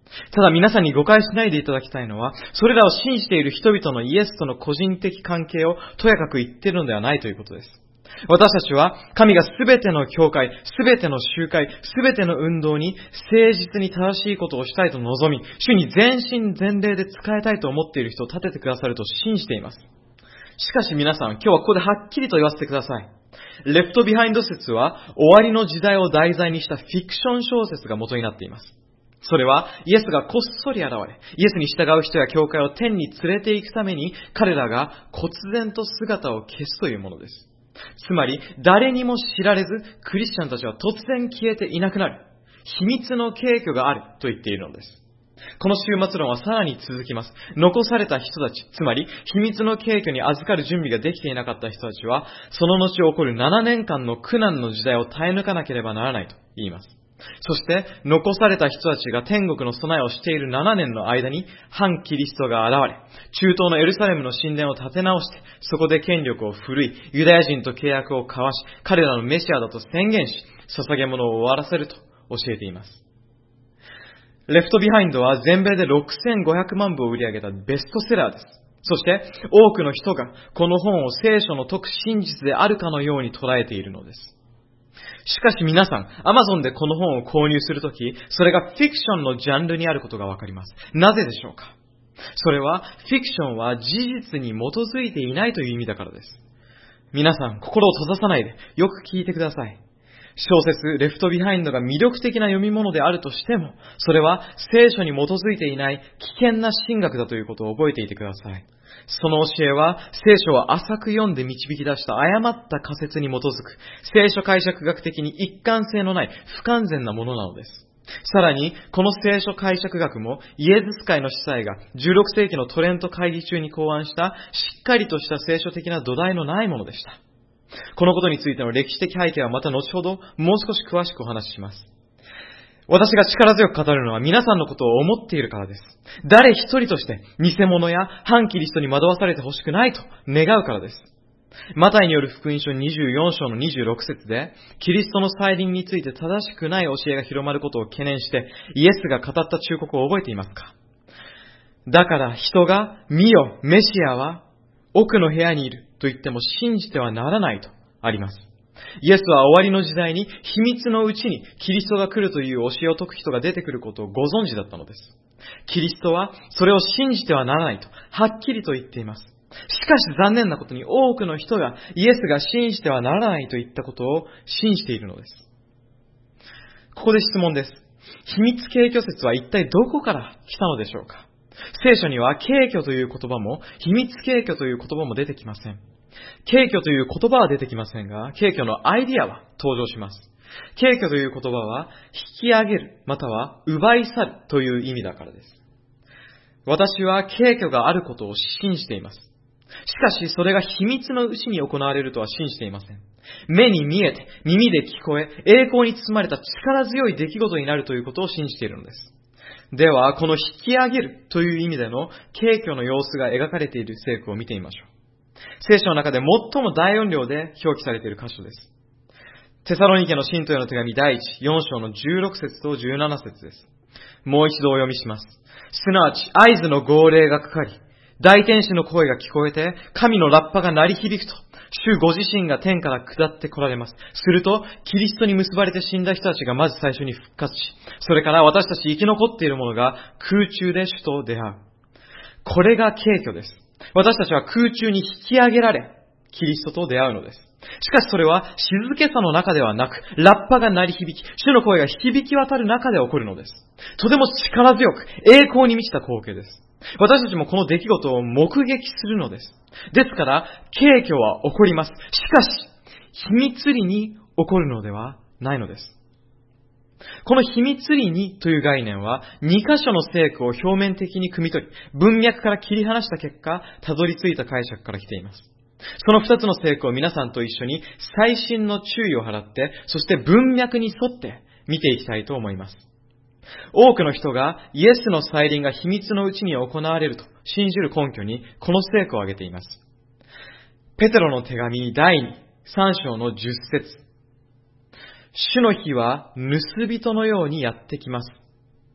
Speaker 1: ただ皆さんに誤解しないでいただきたいのは、それらを信じている人々のイエスとの個人的関係をとやかく言っているのではないということです。私たちは神がすべての教会、すべての集会、すべての運動に誠実に正しいことをしたいと望み、主に全身全霊で仕えたいと思っている人を立ててくださると信じています。しかし皆さん、今日はここではっきりと言わせてください。レフトビハインド説は終わりの時代を題材にしたフィクション小説が元になっています。それはイエスがこっそり現れ、イエスに従う人や教会を天に連れて行くために彼らが忽然と姿を消すというものです。つまり誰にも知られずクリスチャンたちは突然消えていなくなる。秘密の景挙があると言っているのです。この終末論はさらに続きます。残された人たち、つまり秘密の景挙に預かる準備ができていなかった人たちは、その後起こるななねんかんの苦難の時代を耐え抜かなければならないと言います。そして残された人たちが天国の備えをしているななねんの間に反キリストが現れ、中東のエルサレムの神殿を建て直して、そこで権力を振るい、ユダヤ人と契約を交わし、彼らのメシアだと宣言し、捧げ物を終わらせると教えています。レフトビハインドは全米でろくせんごひゃくまんぶを売り上げたベストセラーです。そして多くの人がこの本を聖書の説く真実であるかのように捉えているのです。しかし皆さん、アマゾンでこの本を購入するとき、それがフィクションのジャンルにあることがわかります。なぜでしょうか？それは、フィクションは事実に基づいていないという意味だからです。皆さん、心を閉ざさないで、よく聞いてください。小説、レフトビハインドが魅力的な読み物であるとしても、それは聖書に基づいていない危険な神学だということを覚えていてください。その教えは、聖書を浅く読んで導き出した誤った仮説に基づく、聖書解釈学的に一貫性のない不完全なものなのです。さらに、この聖書解釈学も、イエズス会の司祭がじゅうろくせいきのトレント会議中に考案したしっかりとした聖書的な土台のないものでした。このことについての歴史的背景はまた後ほどもう少し詳しくお話しします。私が力強く語るのは皆さんのことを思っているからです。誰一人として偽物や反キリストに惑わされてほしくないと願うからです。マタイによる福音書にじゅうよん章のにじゅうろく節で、キリストの再臨について正しくない教えが広まることを懸念して、イエスが語った忠告を覚えていますか？だから人が、見よ、メシアは奥の部屋にいると言っても信じてはならないとあります。イエスは終わりの時代に秘密のうちにキリストが来るという教えを説く人が出てくることをご存知だったのです。キリストはそれを信じてはならないとはっきりと言っています。しかし残念なことに多くの人がイエスが信じてはならないと言ったことを信じているのです。ここで質問です。秘密景挙説は一体どこから来たのでしょうか？聖書には景挙という言葉も秘密景挙という言葉も出てきません。景挙という言葉は出てきませんが、景挙のアイディアは登場します。景挙という言葉は引き上げるまたは奪い去るという意味だからです。私は景挙があることを信じています。しかしそれが秘密のうちに行われるとは信じていません。目に見えて耳で聞こえ栄光に包まれた力強い出来事になるということを信じているのです。ではこの引き上げるという意味での景挙の様子が描かれている聖句を見てみましょう。聖書の中で最も大音量で表記されている箇所です。テサロニケの信徒への手紙第一、よん章のじゅうろく節とじゅうなな節です。もう一度お読みします。すなわち合図の号令がかかり、大天使の声が聞こえて、神のラッパが鳴り響くと、主ご自身が天から下って来られます。すると、キリストに結ばれて死んだ人たちがまず最初に復活し、それから私たち生き残っている者が空中で主と出会う。これが景挙です。私たちは空中に引き上げられ、キリストと出会うのです。しかしそれは静けさの中ではなく、ラッパが鳴り響き、主の声が響き渡る中で起こるのです。とても力強く、栄光に満ちた光景です。私たちもこの出来事を目撃するのです。ですから、景挙は起こります。しかし、秘密裏に起こるのではないのです。この秘密裏にという概念は、に箇所の聖句を表面的に汲み取り、文脈から切り離した結果、たどり着いた解釈から来ています。その二つの聖句を皆さんと一緒に細心の注意を払って、そして文脈に沿って見ていきたいと思います。多くの人がイエスの再臨が秘密のうちに行われると信じる根拠にこの聖句を挙げています。ペテロの手紙第二、さん章のじゅっ節。主の日は盗人のようにやってきます。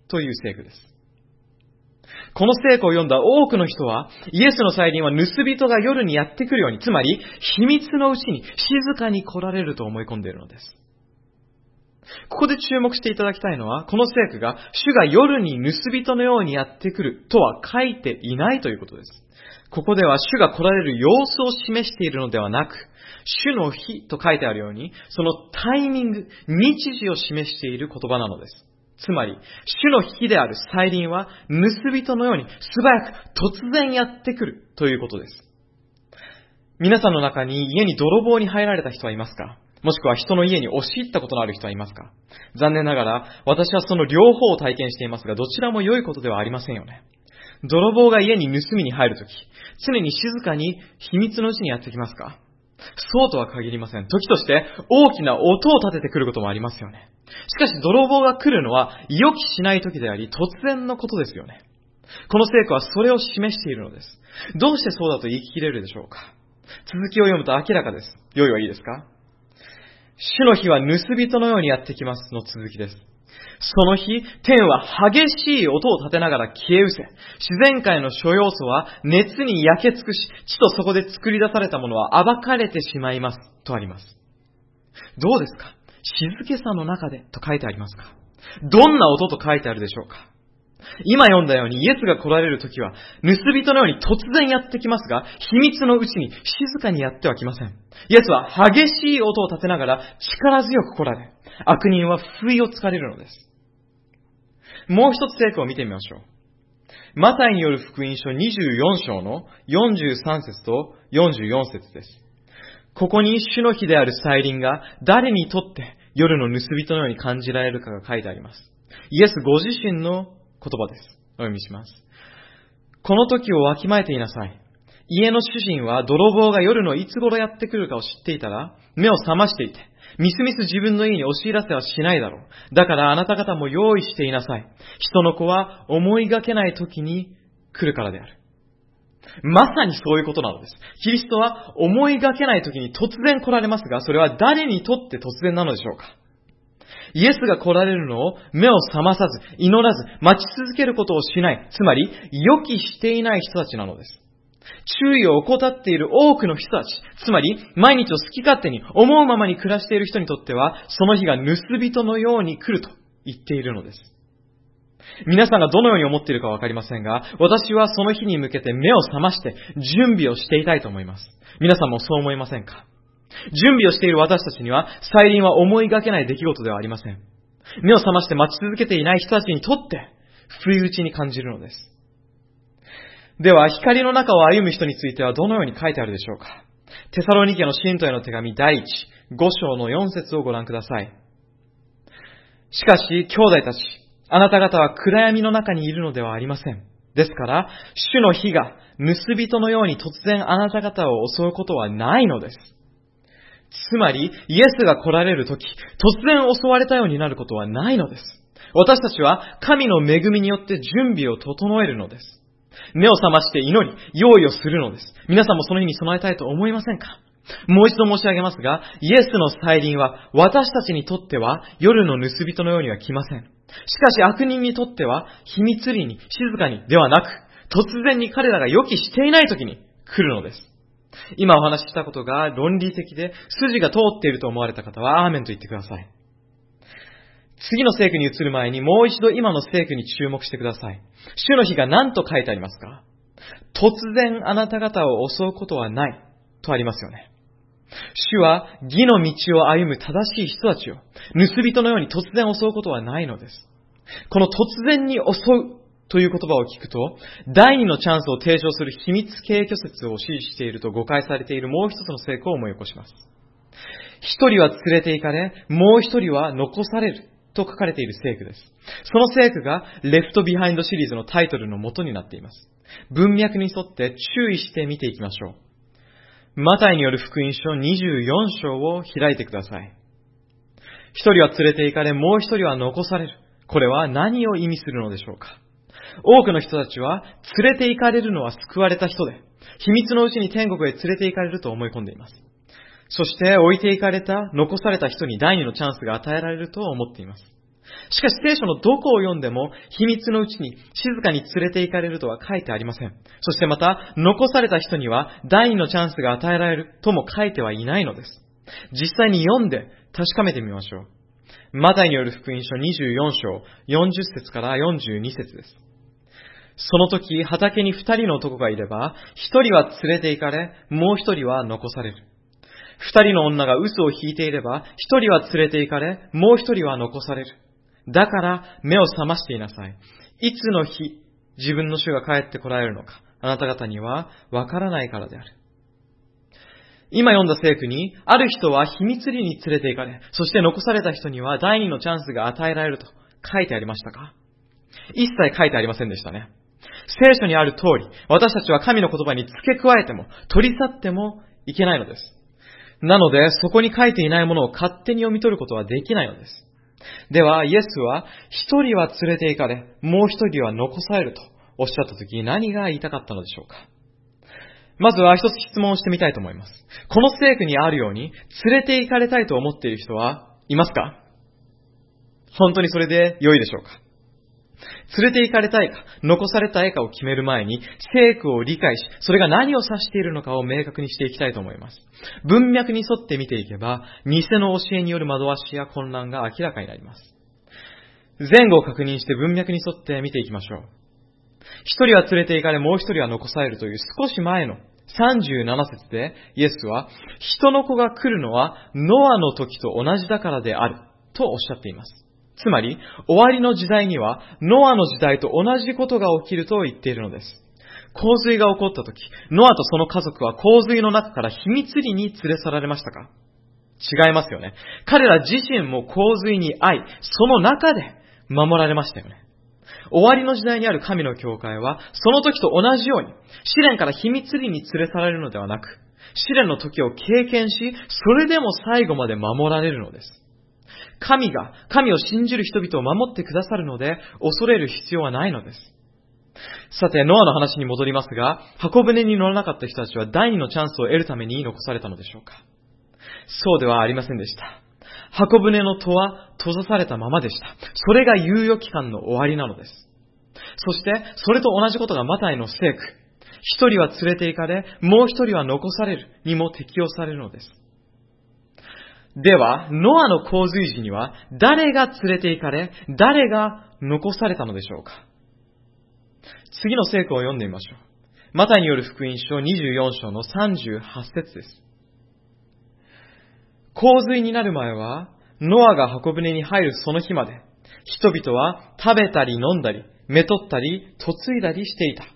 Speaker 1: という聖句です。この聖句を読んだ多くの人は、イエスの再臨は盗人が夜にやってくるように、つまり秘密のうちに静かに来られると思い込んでいるのです。ここで注目していただきたいのは、この聖句が主が夜に盗人のようにやってくるとは書いていないということです。ここでは主が来られる様子を示しているのではなく、主の日と書いてあるように、そのタイミング、日時を示している言葉なのです。つまり、主の日である再臨は、盗人のように素早く突然やってくるということです。皆さんの中に家に泥棒に入られた人はいますか？もしくは人の家に押し入ったことのある人はいますか？残念ながら、私はその両方を体験していますが、どちらも良いことではありませんよね。泥棒が家に盗みに入るとき、常に静かに秘密のうちにやってきますか？そうとは限りません。時として大きな音を立ててくることもありますよね。しかし泥棒が来るのは予期しない時であり、突然のことですよね。この聖句はそれを示しているのです。どうしてそうだと言い切れるでしょうか？続きを読むと明らかです。用意はいいですか？主の日は盗人のようにやってきますの続きです。その日、天は激しい音を立てながら消え失せ、自然界の諸要素は熱に焼け尽くし、地とそこで作り出されたものは暴かれてしまいます、とあります。どうですか？静けさの中でと書いてありますか？どんな音と書いてあるでしょうか？今読んだようにイエスが来られるときは、盗人のように突然やってきますが、秘密のうちに静かにやってはきません。イエスは激しい音を立てながら力強く来られ、悪人は不意をつかれるのです。もう一つ聖句を見てみましょう。マタイによる福音書にじゅうよん章のよんじゅうさん節とよんじゅうよん節です。ここに主の日である再臨が誰にとって夜の盗人のように感じられるかが書いてあります。イエスご自身の言葉です。お読みします。この時をわきまえていなさい。家の主人は泥棒が夜のいつ頃やってくるかを知っていたら、目を覚ましていて、みすみす自分の家に押し入らせはしないだろう。だからあなた方も用意していなさい。人の子は思いがけない時に来るからである。まさにそういうことなのです。キリストは思いがけない時に突然来られますが、それは誰にとって突然なのでしょうか？イエスが来られるのを目を覚まさず、祈らず、待ち続けることをしない、つまり予期していない人たちなのです。注意を怠っている多くの人たち、つまり毎日を好き勝手に思うままに暮らしている人にとっては、その日が盗人のように来ると言っているのです。皆さんがどのように思っているかわかりませんが、私はその日に向けて目を覚まして準備をしていたいと思います。皆さんもそう思いませんか？準備をしている私たちには、再臨は思いがけない出来事ではありません。目を覚まして待ち続けていない人たちにとって、不意打ちに感じるのです。では、光の中を歩む人についてはどのように書いてあるでしょうか？テサロニケの信徒への手紙第一、ご章のよん節をご覧ください。しかし、兄弟たち、あなた方は暗闇の中にいるのではありません。ですから、主の日が盗人のように突然あなた方を襲うことはないのです。つまり、イエスが来られるとき、突然襲われたようになることはないのです。私たちは神の恵みによって準備を整えるのです。目を覚まして祈り、用意をするのです。皆さんもその日に備えたいと思いませんか？もう一度申し上げますが、イエスの再臨は私たちにとっては夜の盗人のようには来ません。しかし悪人にとっては秘密裏に静かにではなく、突然に彼らが予期していない時に来るのです。今お話ししたことが論理的で筋が通っていると思われた方はアーメンと言ってください。次の聖句に移る前にもう一度今の聖句に注目してください。主の日が何と書いてありますか？突然あなた方を襲うことはないとありますよね。主は義の道を歩む正しい人たちを盗人のように突然襲うことはないのです。この突然に襲うという言葉を聞くと、第二のチャンスを提唱する秘密軽挙説を支持していると誤解されているもう一つの聖句を思い起こします。一人は連れて行かれ、もう一人は残されると書かれている聖句です。その聖句がレフトビハインドシリーズのタイトルの元になっています。文脈に沿って注意して見ていきましょう。マタイによる福音書にじゅうよん章を開いてください。一人は連れて行かれ、もう一人は残される。これは何を意味するのでしょうか？多くの人たちは連れて行かれるのは救われた人で、秘密のうちに天国へ連れて行かれると思い込んでいます。そして置いて行かれた、残された人に第二のチャンスが与えられると思っています。 しかし聖書のどこを読んでも秘密のうちに静かに連れて行かれるとは書いてありません。そしてまた残された人には第二のチャンスが与えられるとも書いてはいないのです。実際に読んで確かめてみましょう。マタイによる福音書にじゅうよん章よんじゅっ節からよんじゅうに節です。その時畑に二人の男がいれば、一人は連れて行かれ、もう一人は残される。二人の女が嘘を引いていれば、一人は連れて行かれ、もう一人は残される。だから目を覚ましていなさい。いつの日、自分の主が帰ってこられるのか、あなた方にはわからないからである。今読んだ聖句に、ある人は秘密裏に連れて行かれ、そして残された人には第二のチャンスが与えられると書いてありましたか？一切書いてありませんでしたね。聖書にある通り、私たちは神の言葉に付け加えても、取り去ってもいけないのです。なので、そこに書いていないものを勝手に読み取ることはできないのです。では、イエスは、一人は連れて行かれ、もう一人は残されるとおっしゃったとき、何が言いたかったのでしょうか？まずは一つ質問をしてみたいと思います。この聖句にあるように、連れて行かれたいと思っている人はいますか？本当にそれで良いでしょうか？連れて行かれたいか、残されたいかを決める前に、聖句を理解し、それが何を指しているのかを明確にしていきたいと思います。文脈に沿って見ていけば、偽の教えによる惑わしや混乱が明らかになります。前後を確認して文脈に沿って見ていきましょう。一人は連れて行かれ、もう一人は残されるという少し前のさんじゅうなな節で、イエスは、人の子が来るのはノアの時と同じだからであるとおっしゃっています。つまり、終わりの時代には、ノアの時代と同じことが起きると言っているのです。洪水が起こったとき、ノアとその家族は洪水の中から秘密裏に連れ去られましたか？違いますよね。彼ら自身も洪水に遭い、その中で守られましたよね。終わりの時代にある神の教会は、その時と同じように、試練から秘密裏に連れ去られるのではなく、試練の時を経験し、それでも最後まで守られるのです。神が、神を信じる人々を守ってくださるので、恐れる必要はないのです。さて、ノアの話に戻りますが、箱舟に乗らなかった人たちは第二のチャンスを得るために残されたのでしょうか？そうではありませんでした。箱舟の戸は閉ざされたままでした。それが猶予期間の終わりなのです。そして、それと同じことがマタイの聖句。一人は連れて行かれ、もう一人は残されるにも適用されるのです。では、ノアの洪水時には誰が連れて行かれ、誰が残されたのでしょうか？次の聖句を読んでみましょう。マタイによる福音書にじゅうよん章のさんじゅうはち節です。洪水になる前は、ノアが箱舟に入るその日まで、人々は食べたり飲んだり、めとったり、嫁いだりしていた。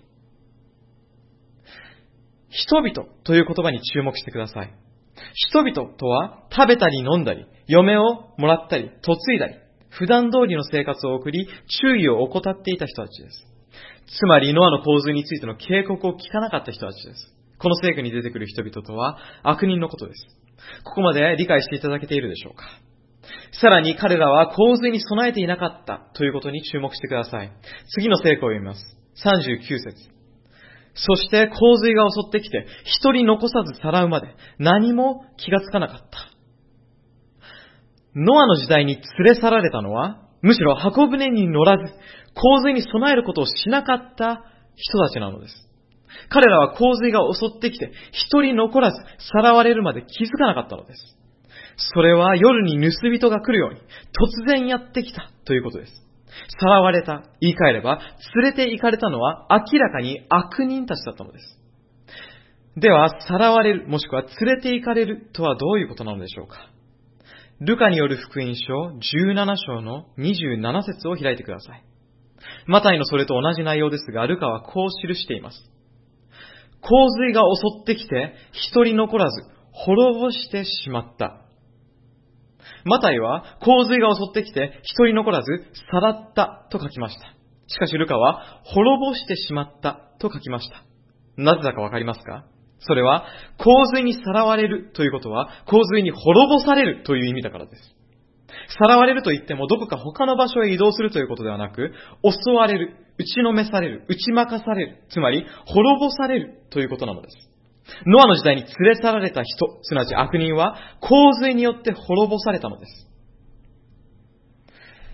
Speaker 1: 人々という言葉に注目してください。人々とは食べたり飲んだり、嫁をもらったり、嫁いだり、普段通りの生活を送り、注意を怠っていた人たちです。つまり、ノアの洪水についての警告を聞かなかった人たちです。この聖句に出てくる人々とは悪人のことです。ここまで理解していただけているでしょうか？さらに彼らは洪水に備えていなかったということに注目してください。次の聖句を読みます。さんじゅうきゅう節。そして洪水が襲ってきて、一人残さずさらうまで何も気がつかなかった。ノアの時代に連れ去られたのは、むしろ箱舟に乗らず、洪水に備えることをしなかった人たちなのです。彼らは洪水が襲ってきて、一人残らずさらわれるまで気づかなかったのです。それは夜に盗人が来るように突然やってきたということです。さらわれた、言い換えれば、連れて行かれたのは明らかに悪人たちだったのです。では、さらわれる、もしくは連れて行かれるとはどういうことなのでしょうか？ルカによる福音書じゅうなな章のにじゅうなな節を開いてください。マタイのそれと同じ内容ですが、ルカはこう記しています。洪水が襲ってきて、一人残らず、滅ぼしてしまった。マタイは、洪水が襲ってきて、一人残らず、さらったと書きました。しかしルカは、滅ぼしてしまったと書きました。なぜだかわかりますか？それは、洪水にさらわれるということは、洪水に滅ぼされるという意味だからです。さらわれると言っても、どこか他の場所へ移動するということではなく、襲われる、打ちのめされる、打ち負かされる、つまり、滅ぼされるということなのです。ノアの時代に連れ去られた人、すなわち悪人は、洪水によって滅ぼされたのです。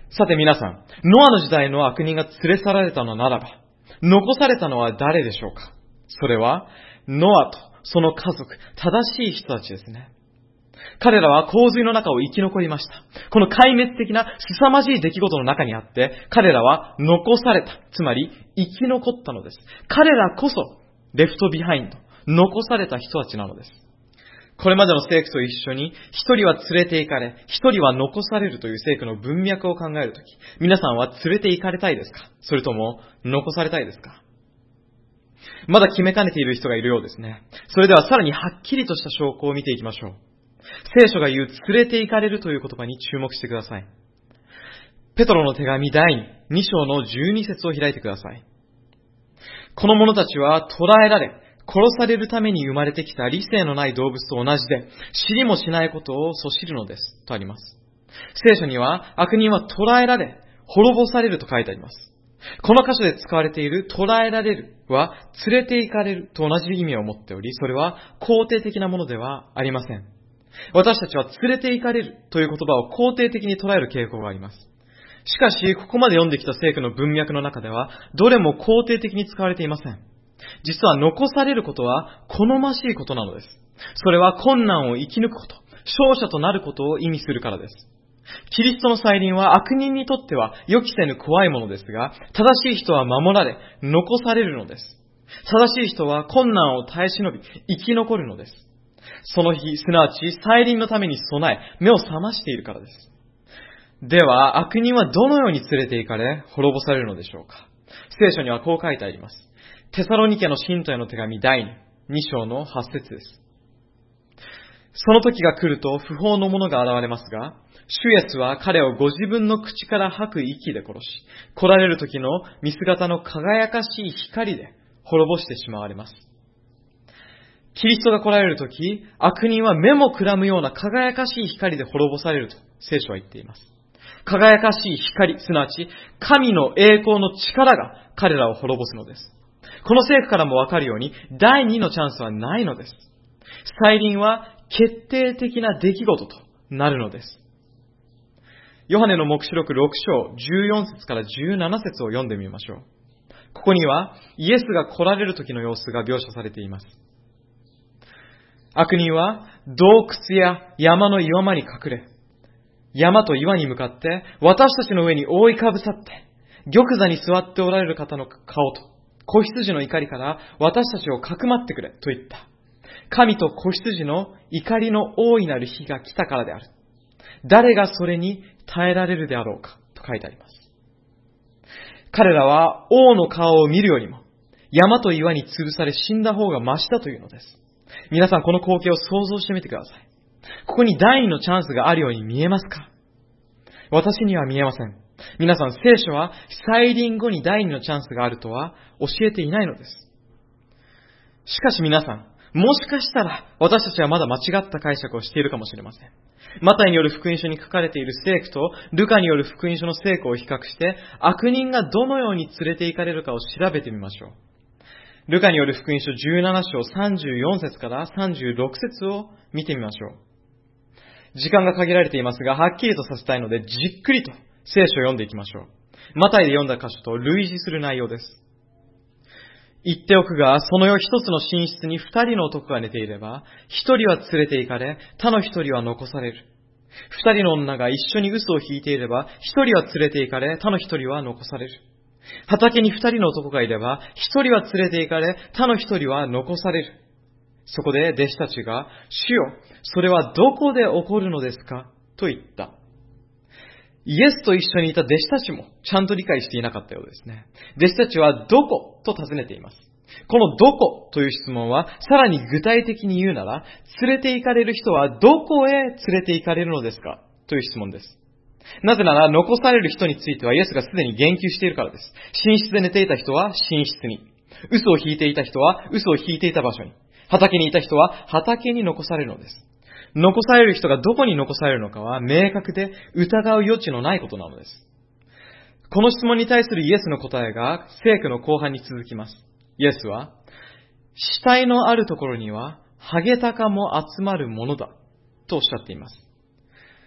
Speaker 1: さて皆さん、ノアの時代の悪人が連れ去られたのならば、残されたのは誰でしょうか？それは、ノアとその家族、正しい人たちですね。彼らは洪水の中を生き残りました。この壊滅的な凄まじい出来事の中にあって、彼らは残された。つまり、生き残ったのです。彼らこそ、レフトビハインド、残された人たちなのです。これまでの聖句と一緒に、一人は連れて行かれ、一人は残されるという聖句の文脈を考えるとき、皆さんは連れて行かれたいですか？それとも、残されたいですか？まだ決めかねている人がいるようですね。それではさらにはっきりとした証拠を見ていきましょう。聖書が言う連れて行かれるという言葉に注目してください。ペトロの手紙だいに章のじゅうに節を開いてください。この者たちは捕らえられ、殺されるために生まれてきた理性のない動物と同じで、知りもしないことをそ知るのです。とあります。聖書には、悪人は捕らえられ、滅ぼされると書いてあります。この箇所で使われている捕らえられるは、連れて行かれると同じ意味を持っており、それは肯定的なものではありません。私たちは連れて行かれるという言葉を肯定的に捉える傾向があります。しかし、ここまで読んできた聖句の文脈の中では、どれも肯定的に使われていません。実は残されることは好ましいことなのです。それは困難を生き抜くこと、勝者となることを意味するからです。キリストの再臨は悪人にとっては予期せぬ怖いものですが、正しい人は守られ、残されるのです。正しい人は困難を耐え忍び、生き残るのです。その日、すなわち再臨のために備え、目を覚ましているからです。では、悪人はどのように連れて行かれ、滅ぼされるのでしょうか？聖書にはこう書いてあります。テサロニケの信徒への手紙だいに章のはち節です。その時が来ると不法の者が現れますが、主イエスは彼をご自分の口から吐く息で殺し、来られる時の見姿の輝かしい光で滅ぼしてしまわれます。キリストが来られる時、悪人は目もくらむような輝かしい光で滅ぼされると聖書は言っています。輝かしい光、すなわち神の栄光の力が彼らを滅ぼすのです。この聖句からもわかるように、第二のチャンスはないのです。再臨は決定的な出来事となるのです。ヨハネの黙示録ろく章じゅうよん節からじゅうなな節を読んでみましょう。ここにはイエスが来られる時の様子が描写されています。悪人は洞窟や山の岩間に隠れ、山と岩に向かって私たちの上に覆いかぶさって、玉座に座っておられる方の顔と子羊の怒りから私たちをかくまってくれと言った。神と子羊の怒りの大いなる日が来たからである。誰がそれに耐えられるであろうかと書いてあります。彼らは王の顔を見るよりも山と岩に潰され死んだ方がマシだというのです。皆さんこの光景を想像してみてください。ここに第二のチャンスがあるように見えますか？私には見えません。皆さん、聖書は再臨後に第二のチャンスがあるとは教えていないのです。しかし皆さん、もしかしたら私たちはまだ間違った解釈をしているかもしれません。マタイによる福音書に書かれている聖句とルカによる福音書の聖句を比較して悪人がどのように連れて行かれるかを調べてみましょう。ルカによる福音書じゅうなな章さんじゅうよん節からさんじゅうろく節を見てみましょう。時間が限られていますが、はっきりとさせたいのでじっくりと聖書を読んでいきましょう。マタイで読んだ箇所と類似する内容です。言っておくが、その世一つの寝室に二人の男が寝ていれば、一人は連れて行かれ、他の一人は残される。二人の女が一緒に嘘を引いていれば、一人は連れて行かれ、他の一人は残される。畑に二人の男がいれば、一人は連れて行かれ、他の一人は残される。そこで弟子たちが、主よ、それはどこで起こるのですかと言った。イエスと一緒にいた弟子たちもちゃんと理解していなかったようですね。弟子たちはどこと尋ねています。このどこという質問はさらに具体的に言うなら、連れて行かれる人はどこへ連れて行かれるのですかという質問です。なぜなら残される人についてはイエスがすでに言及しているからです。寝室で寝ていた人は寝室に、嘘を引いていた人は嘘を引いていた場所に、畑にいた人は畑に残されるのです。残される人がどこに残されるのかは明確で疑う余地のないことなのです。この質問に対するイエスの答えが聖句の後半に続きます。イエスは、死体のあるところにはハゲタカも集まるものだとおっしゃっています。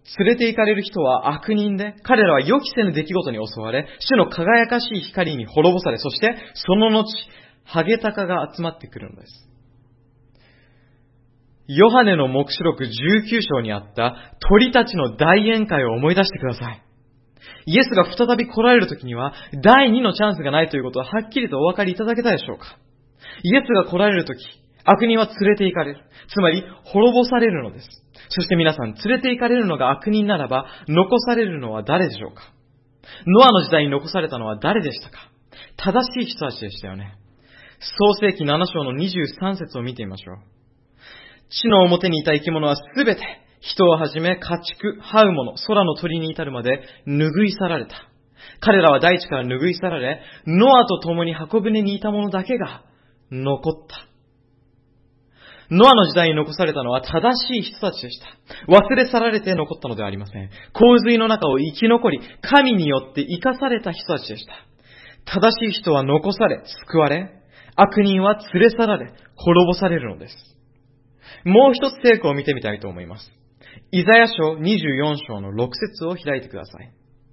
Speaker 1: 連れて行かれる人は悪人で、彼らは予期せぬ出来事に襲われ、主の輝かしい光に滅ぼされ、そしてその後、ハゲタカが集まってくるのです。ヨハネの黙示録じゅうきゅう章にあった鳥たちの大宴会を思い出してください。イエスが再び来られる時には、第二のチャンスがないということははっきりとお分かりいただけたでしょうか。イエスが来られる時、悪人は連れて行かれる。つまり、滅ぼされるのです。そして皆さん、連れて行かれるのが悪人ならば、残されるのは誰でしょうか。ノアの時代に残されたのは誰でしたか。正しい人たちでしたよね。創世記なな章のにじゅうさん節を見てみましょう。地の表にいた生き物はすべて、人をはじめ家畜、這うもの、空の鳥に至るまで拭い去られた。彼らは大地から拭い去られ、ノアと共に箱舟にいた者だけが残った。ノアの時代に残されたのは正しい人たちでした。忘れ去られて残ったのではありません。洪水の中を生き残り、神によって生かされた人たちでした。正しい人は残され、救われ、悪人は連れ去られ、滅ぼされるのです。もう一つ聖句を見てみたいと思います。イザヤ書にじゅうよん章のろく節を開いてください。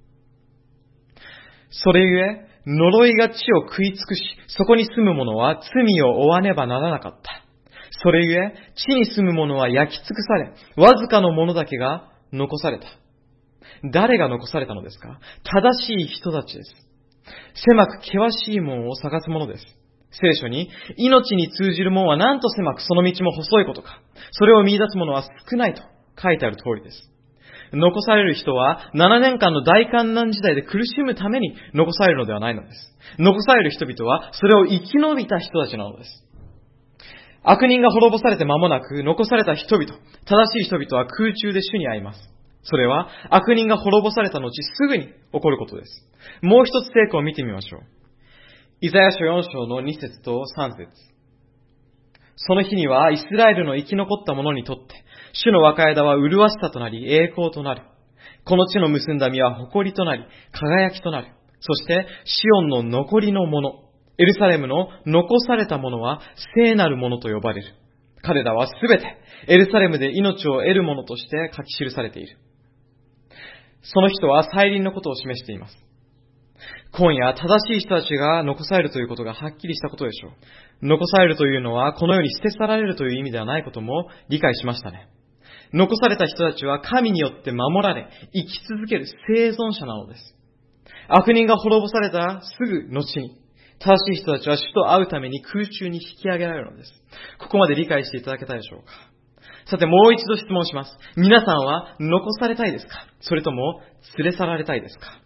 Speaker 1: それゆえ、呪いが地を食い尽くし、そこに住む者は罪を負わねばならなかった。それゆえ、地に住む者は焼き尽くされ、わずかの者だけが残された。誰が残されたのですか。正しい人たちです。狭く険しい門を探すものです。聖書に、命に通じる門はなんと狭く、その道も細いことか。それを見出す者は少ないと書いてある通りです。残される人はななねんかんの大観難時代で苦しむために残されるのではないのです。残される人々はそれを生き延びた人たちなのです。悪人が滅ぼされて間もなく残された人々、正しい人々は空中で主に会います。それは悪人が滅ぼされた後すぐに起こることです。もう一つ聖句を見てみましょう。イザヤ書よん章のに節とさん節。その日にはイスラエルの生き残った者にとって、主の若枝は麗しさとなり栄光となる。この地の結んだ実は誇りとなり、輝きとなる。そして、シオンの残りの者、エルサレムの残された者は聖なる者と呼ばれる。彼らはすべてエルサレムで命を得る者として書き記されている。その人は再臨のことを示しています。今夜、正しい人たちが残されるということがはっきりしたことでしょう。残されるというのは、この世に捨て去られるという意味ではないことも理解しましたね。残された人たちは神によって守られ、生き続ける生存者なのです。悪人が滅ぼされたすぐ後に、正しい人たちは主と会うために空中に引き上げられるのです。ここまで理解していただけたでしょうか。さて、もう一度質問します。皆さんは残されたいですか？それとも連れ去られたいですか？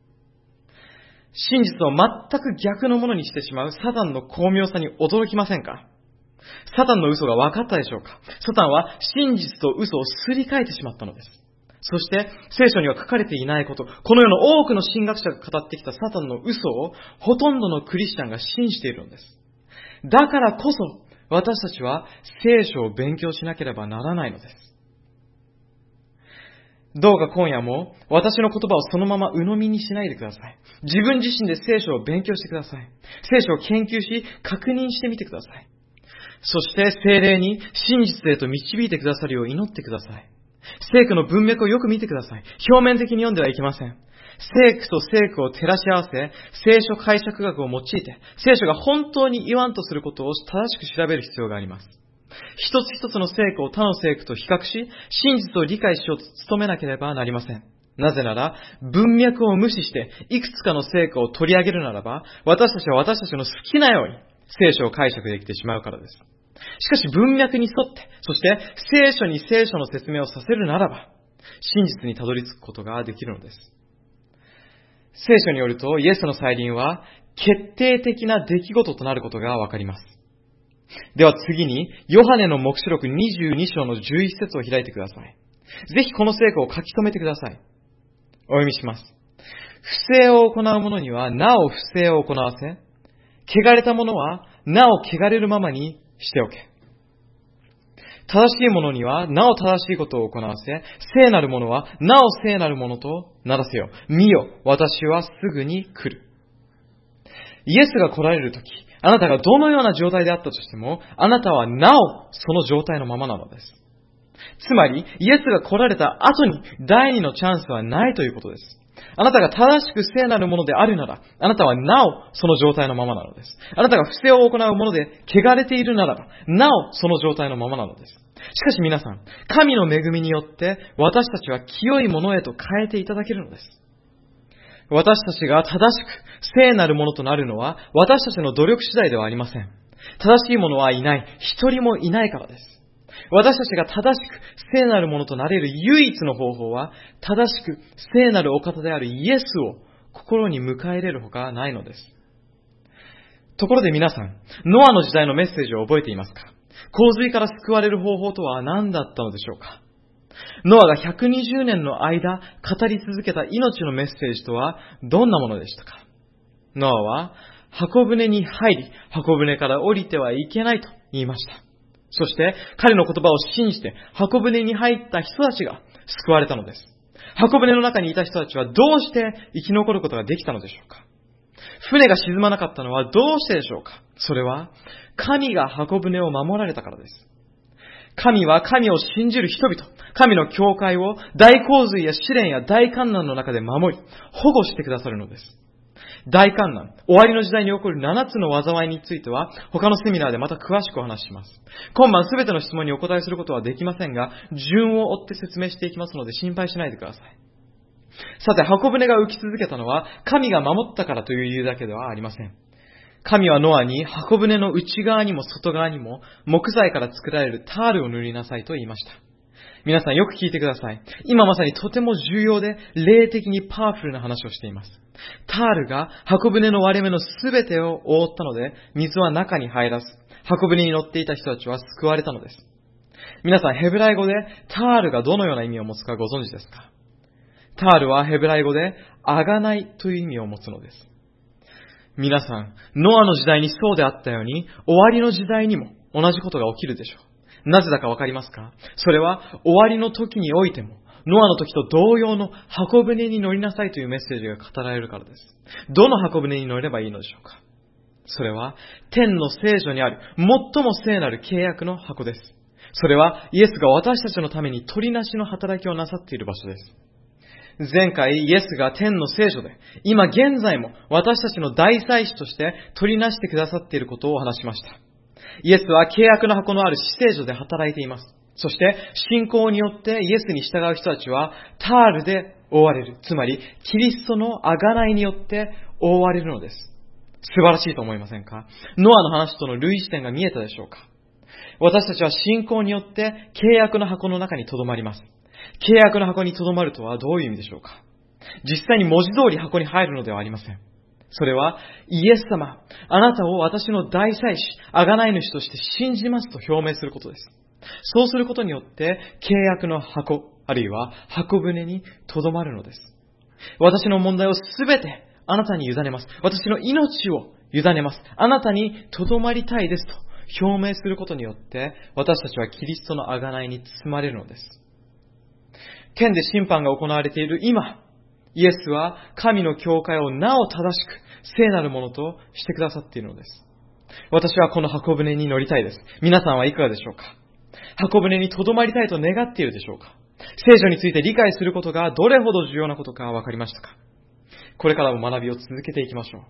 Speaker 1: 真実を全く逆のものにしてしまうサタンの巧妙さに驚きませんか？サタンの嘘が分かったでしょうか？サタンは真実と嘘をすり替えてしまったのです。そして聖書には書かれていないこと、この世の多くの神学者が語ってきたサタンの嘘をほとんどのクリスチャンが信じているのです。だからこそ私たちは聖書を勉強しなければならないのです。どうか今夜も私の言葉をそのまま鵜呑みにしないでください。自分自身で聖書を勉強してください。聖書を研究し確認してみてください。そして聖霊に真実へと導いてくださるよう祈ってください。聖句の文脈をよく見てください。表面的に読んではいけません。聖句と聖句を照らし合わせ、聖書解釈学を用いて、聖書が本当に言わんとすることを正しく調べる必要があります。一つ一つの聖句を他の聖句と比較し、真実を理解しようと努めなければなりません。なぜなら、文脈を無視して、いくつかの聖句を取り上げるならば、私たちは私たちの好きなように聖書を解釈できてしまうからです。しかし文脈に沿って、そして聖書に聖書の説明をさせるならば、真実にたどり着くことができるのです。聖書によると、イエスの再臨は決定的な出来事となることがわかります。では次に、ヨハネの黙示録にじゅうに章のじゅういち節を開いてください。ぜひこの聖句を書き留めてください。お読みします。不正を行う者にはなお不正を行わせ、汚れた者はなお汚れるままにしておけ。正しい者にはなお正しいことを行わせ、聖なる者はなお聖なる者とならせよ。見よ、私はすぐに来る。イエスが来られるとき、あなたがどのような状態であったとしても、あなたはなおその状態のままなのです。 つまり、イエスが来られた後に第二のチャンスはないということです。あなたが正しく聖なるものであるなら、あなたはなおその状態のままなのです。あなたが不正を行うもので汚れているならば、なおその状態のままなのです。しかし皆さん、神の恵みによって私たちは清いものへと変えていただけるのです。私たちが正しく聖なるものとなるのは私たちの努力次第ではありません。正しい者はいない、一人もいないからです。私たちが正しく聖なるものとなれる唯一の方法は、正しく聖なるお方であるイエスを心に迎え入れるほかないのです。ところで皆さん、ノアの時代のメッセージを覚えていますか？洪水から救われる方法とは何だったのでしょうか？ノアがひゃくにじゅうねんの間語り続けた命のメッセージとはどんなものでしたか？ノアは箱舟に入り、箱舟から降りてはいけないと言いました。そして彼の言葉を信じて箱舟に入った人たちが救われたのです。箱舟の中にいた人たちはどうして生き残ることができたのでしょうか？船が沈まなかったのはどうしてでしょうか？それは神が箱舟を守られたからです。神は神を信じる人々、神の教会を大洪水や試練や大患難の中で守り、保護してくださるのです。大患難、終わりの時代に起こるななつの災いについては、他のセミナーでまた詳しくお話しします。今晩すべての質問にお答えすることはできませんが、順を追って説明していきますので心配しないでください。さて、箱舟が浮き続けたのは、神が守ったからという理由だけではありません。神はノアに箱舟の内側にも外側にも木材から作られるタールを塗りなさいと言いました。皆さんよく聞いてください。今まさにとても重要で霊的にパワフルな話をしています。タールが箱舟の割れ目のすべてを覆ったので、水は中に入らず、箱舟に乗っていた人たちは救われたのです。皆さん、ヘブライ語でタールがどのような意味を持つかご存知ですか？タールはヘブライ語であがないという意味を持つのです。皆さん、ノアの時代にそうであったように、終わりの時代にも同じことが起きるでしょう。なぜだかわかりますか？それは終わりの時においても、ノアの時と同様の箱舟に乗りなさいというメッセージが語られるからです。どの箱舟に乗ればいいのでしょうか？それは天の聖所にある最も聖なる契約の箱です。それはイエスが私たちのために取りなしの働きをなさっている場所です。前回イエスが天の聖所で、今現在も私たちの大祭司として取りなしてくださっていることをお話しました。イエスは契約の箱のある至聖所で働いています。そして信仰によってイエスに従う人たちはタールで覆われる。つまりキリストの贖いによって覆われるのです。素晴らしいと思いませんか？ノアの話との類似点が見えたでしょうか？私たちは信仰によって契約の箱の中に留まります。契約の箱に留まるとはどういう意味でしょうか？実際に文字通り箱に入るのではありません。それはイエス様、あなたを私の大祭司、贖い主として信じますと表明することです。そうすることによって契約の箱、あるいは箱舟に留まるのです。私の問題をすべてあなたに委ねます。私の命を委ねます。あなたに留まりたいですと表明することによって私たちはキリストの贖いに包まれるのです。天で審判が行われている今、イエスは神の教会をなお正しく聖なるものとしてくださっているのです。私はこの箱舟に乗りたいです。皆さんはいかがでしょうか？箱舟に留まりたいと願っているでしょうか？聖書について理解することがどれほど重要なことか分かりましたか？これからも学びを続けていきましょう。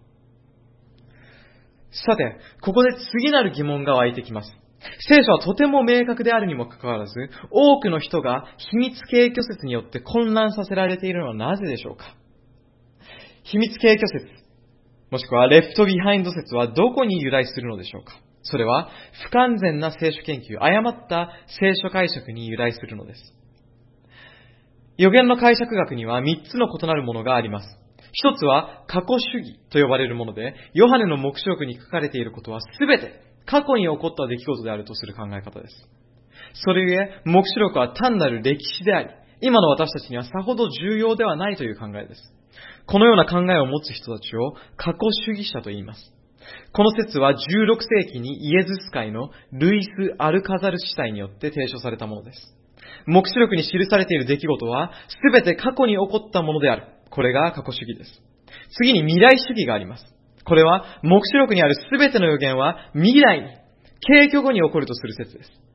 Speaker 1: さて、ここで次なる疑問が湧いてきます。聖書はとても明確であるにもかかわらず、多くの人が秘密警挙説によって混乱させられているのはなぜでしょうか？秘密警挙説、もしくはレフトビハインド説はどこに由来するのでしょうか？それは不完全な聖書研究、誤った聖書解釈に由来するのです。予言の解釈学にはみっつの異なるものがあります。一つは過去主義と呼ばれるもので、ヨハネの黙示録に書かれていることはすべて過去に起こった出来事であるとする考え方です。それゆえ、黙示録は単なる歴史であり、今の私たちにはさほど重要ではないという考えです。このような考えを持つ人たちを過去主義者と言います。この説はじゅうろくせいきにイエズス会のルイス・アルカザル司祭によって提唱されたものです。黙示録に記されている出来事はすべて過去に起こったものである。これが過去主義です。次に未来主義があります。これは黙示録にあるすべての予言は未来に、景挙後に起こるとする説です。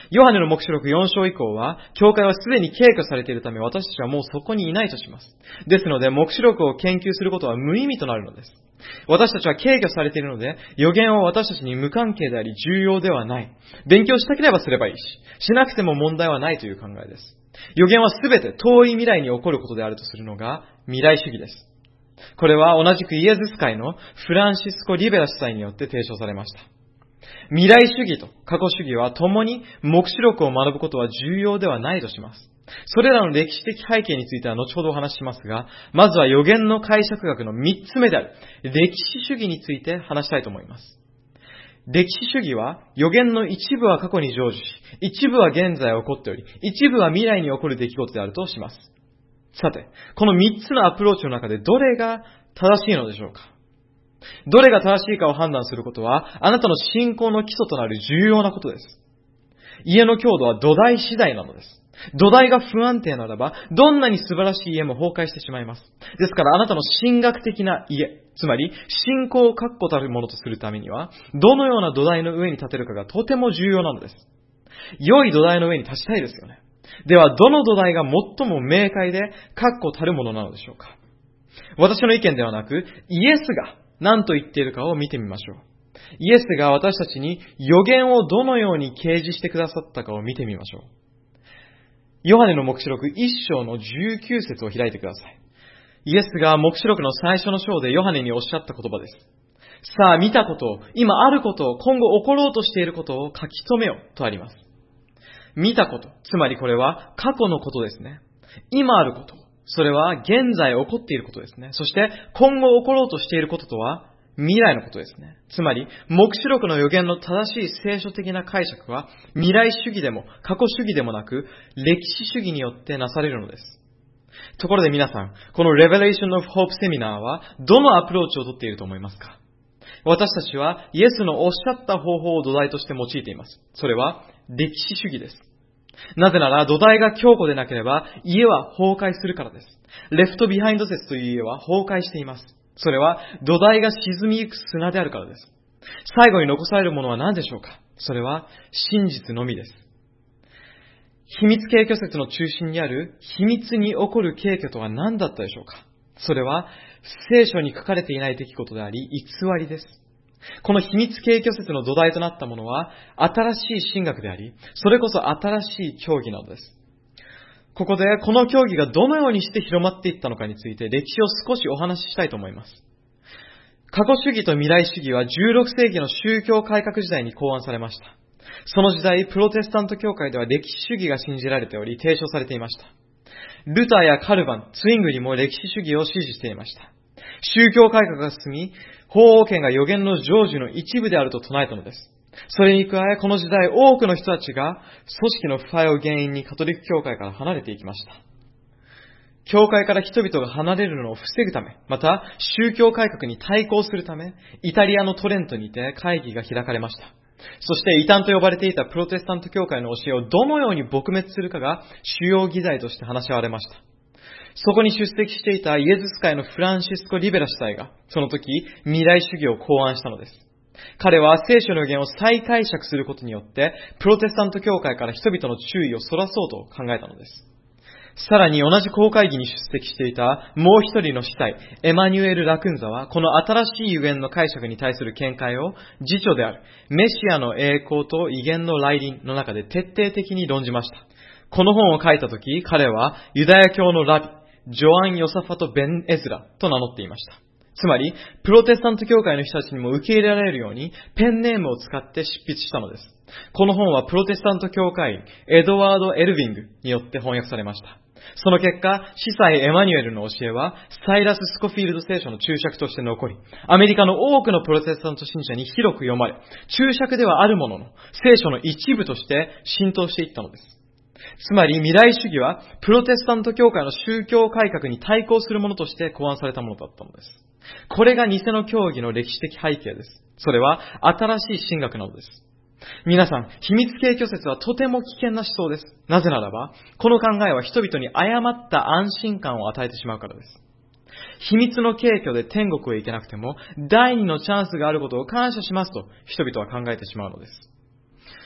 Speaker 1: ヨハネの黙示録よん章以降は、教会はすでに敬虚されているため、私たちはもうそこにいないとします。ですので、黙示録を研究することは無意味となるのです。私たちは敬虚されているので、予言は私たちに無関係であり重要ではない。勉強したければすればいいし、しなくても問題はないという考えです。予言はすべて遠い未来に起こることであるとするのが未来主義です。これは同じくイエズス会のフランシスコ・リベラ司祭によって提唱されました。未来主義と過去主義は共に黙示録を学ぶことは重要ではないとします。それらの歴史的背景については後ほどお話ししますが、まずは予言の解釈学の三つ目である歴史主義について話したいと思います。歴史主義は予言の一部は過去に成就し、一部は現在起こっており、一部は未来に起こる出来事であるとします。さて、この三つのアプローチの中でどれが正しいのでしょうか？どれが正しいかを判断することは、あなたの信仰の基礎となる重要なことです。家の強度は土台次第なのです。土台が不安定ならば、どんなに素晴らしい家も崩壊してしまいます。ですからあなたの神学的な家、つまり信仰を確固たるものとするためには、どのような土台の上に立てるかがとても重要なのです。良い土台の上に立ちたいですよね。では、どの土台が最も明快で確固たるものなのでしょうか？私の意見ではなく、イエスが何と言っているかを見てみましょう。イエスが私たちに予言をどのように掲示してくださったかを見てみましょう。ヨハネの黙示録一章のじゅうきゅう節を開いてください。イエスが黙示録の最初の章でヨハネにおっしゃった言葉です。さあ、見たことを、今あることを、今後起ころうとしていることを書き留めよとあります。見たこと、つまりこれは過去のことですね。今あること、それは現在起こっていることですね。そして今後起ころうとしていることとは未来のことですね。つまり、黙示録の予言の正しい聖書的な解釈は、未来主義でも過去主義でもなく、歴史主義によってなされるのです。ところで皆さん、この Revelation of Hope セミナーは、どのアプローチをとっていると思いますか？私たちは、イエスのおっしゃった方法を土台として用いています。それは、歴史主義です。なぜなら、土台が強固でなければ、家は崩壊するからです。レフトビハインド説という家は崩壊しています。それは土台が沈みゆく砂であるからです。最後に残されるものは何でしょうか？それは真実のみです。秘密敬虚説の中心にある秘密に起こる敬虚とは何だったでしょうか？それは聖書に書かれていない出来事であり偽りです。この秘密敬虚説の土台となったものは新しい神学であり、それこそ新しい教義なのです。ここでこの教義がどのようにして広まっていったのかについて歴史を少しお話ししたいと思います。過去主義と未来主義はじゅうろくせいきの宗教改革時代に考案されました。その時代、プロテスタント教会では歴史主義が信じられており提唱されていました。ルターやカルバン、ツイングリも歴史主義を支持していました。宗教改革が進み、法王権が予言の成就の一部であると唱えたのです。それに加え、この時代多くの人たちが組織の腐敗を原因にカトリック教会から離れていきました。教会から人々が離れるのを防ぐため、また宗教改革に対抗するため、イタリアのトレントにて会議が開かれました。そして異端と呼ばれていたプロテスタント教会の教えをどのように撲滅するかが主要議題として話し合われました。そこに出席していたイエズス会のフランシスコ・リベラ司祭が、その時未来主義を考案したのです。彼は聖書の予言を再解釈することによって、プロテスタント教会から人々の注意をそらそうと考えたのです。さらに同じ公会議に出席していたもう一人の司祭、エマニュエル・ラクンザは、この新しい予言の解釈に対する見解を、次書であるメシアの栄光と威厳の来臨の中で徹底的に論じました。この本を書いたとき、彼はユダヤ教のラビ、ジョアン・ヨサファト・ベン・エズラと名乗っていました。つまり、プロテスタント教会の人たちにも受け入れられるように、ペンネームを使って執筆したのです。この本はプロテスタント教会員、エドワード・エルヴィングによって翻訳されました。その結果、司祭エマニュエルの教えは、サイラス・スコフィールド聖書の注釈として残り、アメリカの多くのプロテスタント信者に広く読まれ、注釈ではあるものの、聖書の一部として浸透していったのです。つまり未来主義はプロテスタント教会の宗教改革に対抗するものとして考案されたものだったのです。これが偽の教義の歴史的背景です。それは新しい神学なのです。皆さん、秘密敬虚説はとても危険な思想です。なぜならば、この考えは人々に誤った安心感を与えてしまうからです。秘密の敬虚で天国へ行けなくても、第二のチャンスがあることを感謝しますと人々は考えてしまうのです。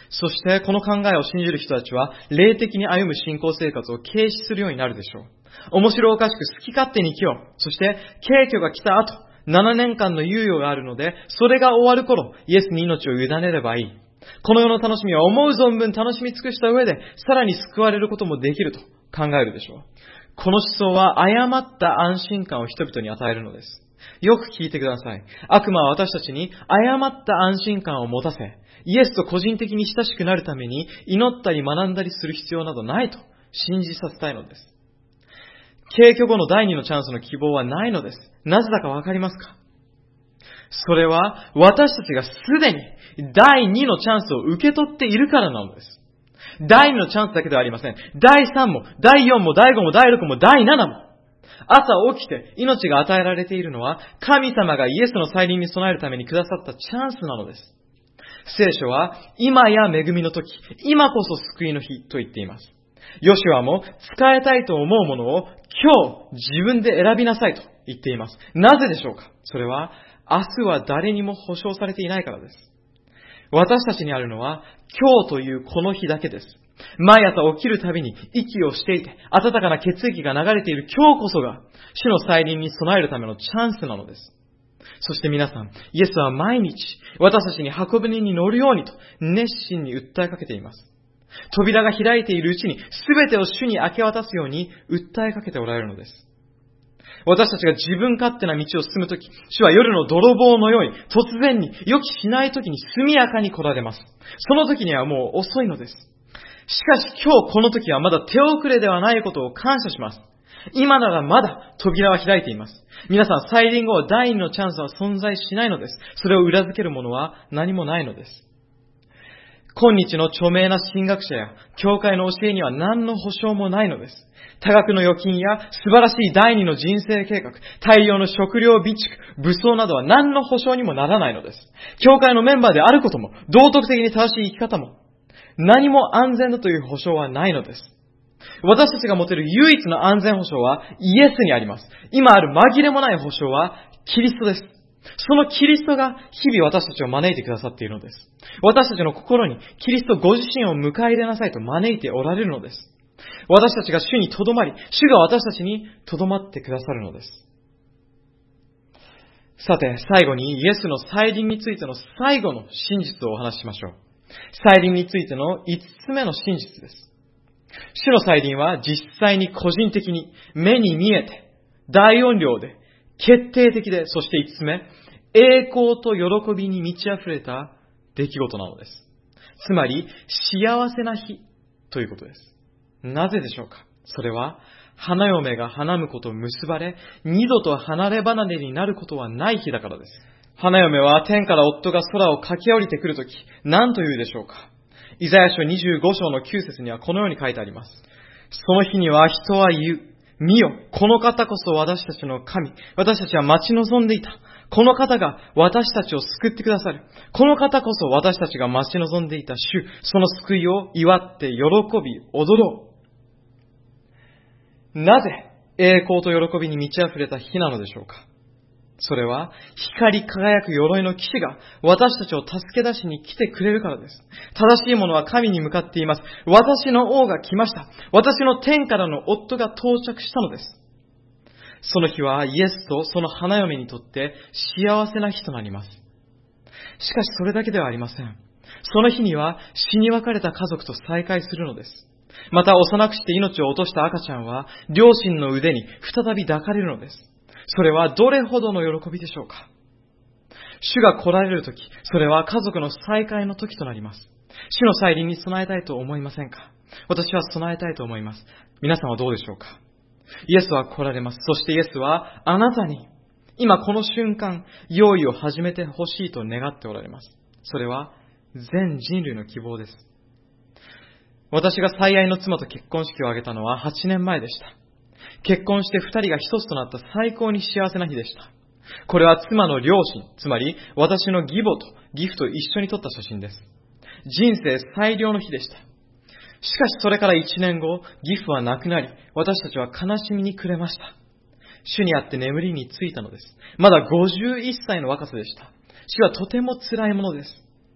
Speaker 1: そしてこの考えを信じる人たちは霊的に歩む信仰生活を軽視するようになるでしょう。面白おかしく好き勝手に生きよう。そして軽挙が来た後、ななねんかんの猶予があるので、それが終わる頃、イエスに命を委ねればいい。この世の楽しみは思う存分楽しみ尽くした上で、さらに救われることもできると考えるでしょう。この思想は誤った安心感を人々に与えるのです。よく聞いてください。悪魔は私たちに誤った安心感を持たせ、イエスと個人的に親しくなるために祈ったり学んだりする必要などないと信じさせたいのです。軽挙後の第二のチャンスの希望はないのです。なぜだかわかりますか？それは私たちがすでに第二のチャンスを受け取っているからなのです。第二のチャンスだけではありません。第三も、第四も、第五も、第六も、第七も。朝起きて命が与えられているのは神様がイエスの再臨に備えるためにくださったチャンスなのです。聖書は今や恵みの時、今こそ救いの日と言っています。ヨシュアも使いたいと思うものを今日自分で選びなさいと言っています。なぜでしょうか？それは明日は誰にも保証されていないからです。私たちにあるのは今日というこの日だけです。毎朝起きるたびに息をしていて温かな血液が流れている今日こそが主の再臨に備えるためのチャンスなのです。そして皆さん、イエスは毎日私たちに箱舟に乗るようにと熱心に訴えかけています。扉が開いているうちに全てを主に明け渡すように訴えかけておられるのです。私たちが自分勝手な道を進むとき、主は夜の泥棒のように突然に予期しないときに速やかに来られます。その時にはもう遅いのです。しかし今日この時はまだ手遅れではないことを感謝します。今ならまだ扉は開いています。皆さん、再臨後は第二のチャンスは存在しないのです。それを裏付けるものは何もないのです。今日の著名な神学者や教会の教えには何の保証もないのです。多額の預金や素晴らしい第二の人生計画、大量の食料備蓄、武装などは何の保証にもならないのです。教会のメンバーであることも、道徳的に正しい生き方も、何も安全だという保証はないのです。私たちが持てる唯一の安全保証はイエスにあります。今ある紛れもない保証はキリストです。そのキリストが日々私たちを招いてくださっているのです。私たちの心にキリストご自身を迎え入れなさいと招いておられるのです。私たちが主にとどまり、主が私たちにとどまってくださるのです。さて、最後にイエスの再臨についての最後の真実をお話ししましょう。再臨についてのいつつめの真実です。主の再臨は実際に個人的に目に見えて、大音量で、決定的で、そしていつつめ、栄光と喜びに満ち溢れた出来事なのです。つまり、幸せな日ということです。なぜでしょうか？それは、花嫁が花婿と結ばれ、二度と離れ離れになることはない日だからです。花嫁は天から夫が空を駆け下りてくるとき、何と言うでしょうか？イザヤ書にじゅうご章のきゅう節にはこのように書いてあります。その日には人は言う。見よ、この方こそ私たちの神。私たちは待ち望んでいた。この方が私たちを救ってくださる。この方こそ私たちが待ち望んでいた主。その救いを祝って喜び踊ろう。なぜ栄光と喜びに満ち溢れた日なのでしょうか？それは光り輝く鎧の騎士が私たちを助け出しに来てくれるからです。正しいものは神に向かっています。私の王が来ました。私の天からの夫が到着したのです。その日はイエスとその花嫁にとって幸せな日となります。しかしそれだけではありません。その日には死に別れた家族と再会するのです。また幼くして命を落とした赤ちゃんは両親の腕に再び抱かれるのです。それはどれほどの喜びでしょうか？主が来られるとき、それは家族の再会の時となります。主の再臨に備えたいと思いませんか？私は備えたいと思います。皆さんはどうでしょうか？イエスは来られます。そしてイエスはあなたに今この瞬間用意を始めてほしいと願っておられます。それは全人類の希望です。私が最愛の妻と結婚式を挙げたのははちねんまえでした。結婚して二人が一つとなった最高に幸せな日でした。これは妻の両親、つまり私の義母と義父と一緒に撮った写真です。人生最良の日でした。しかしそれから一年後、義父は亡くなり、私たちは悲しみに暮れました。主にあって眠りについたのです。まだごじゅういっさいの若さでした。死はとても辛いものです。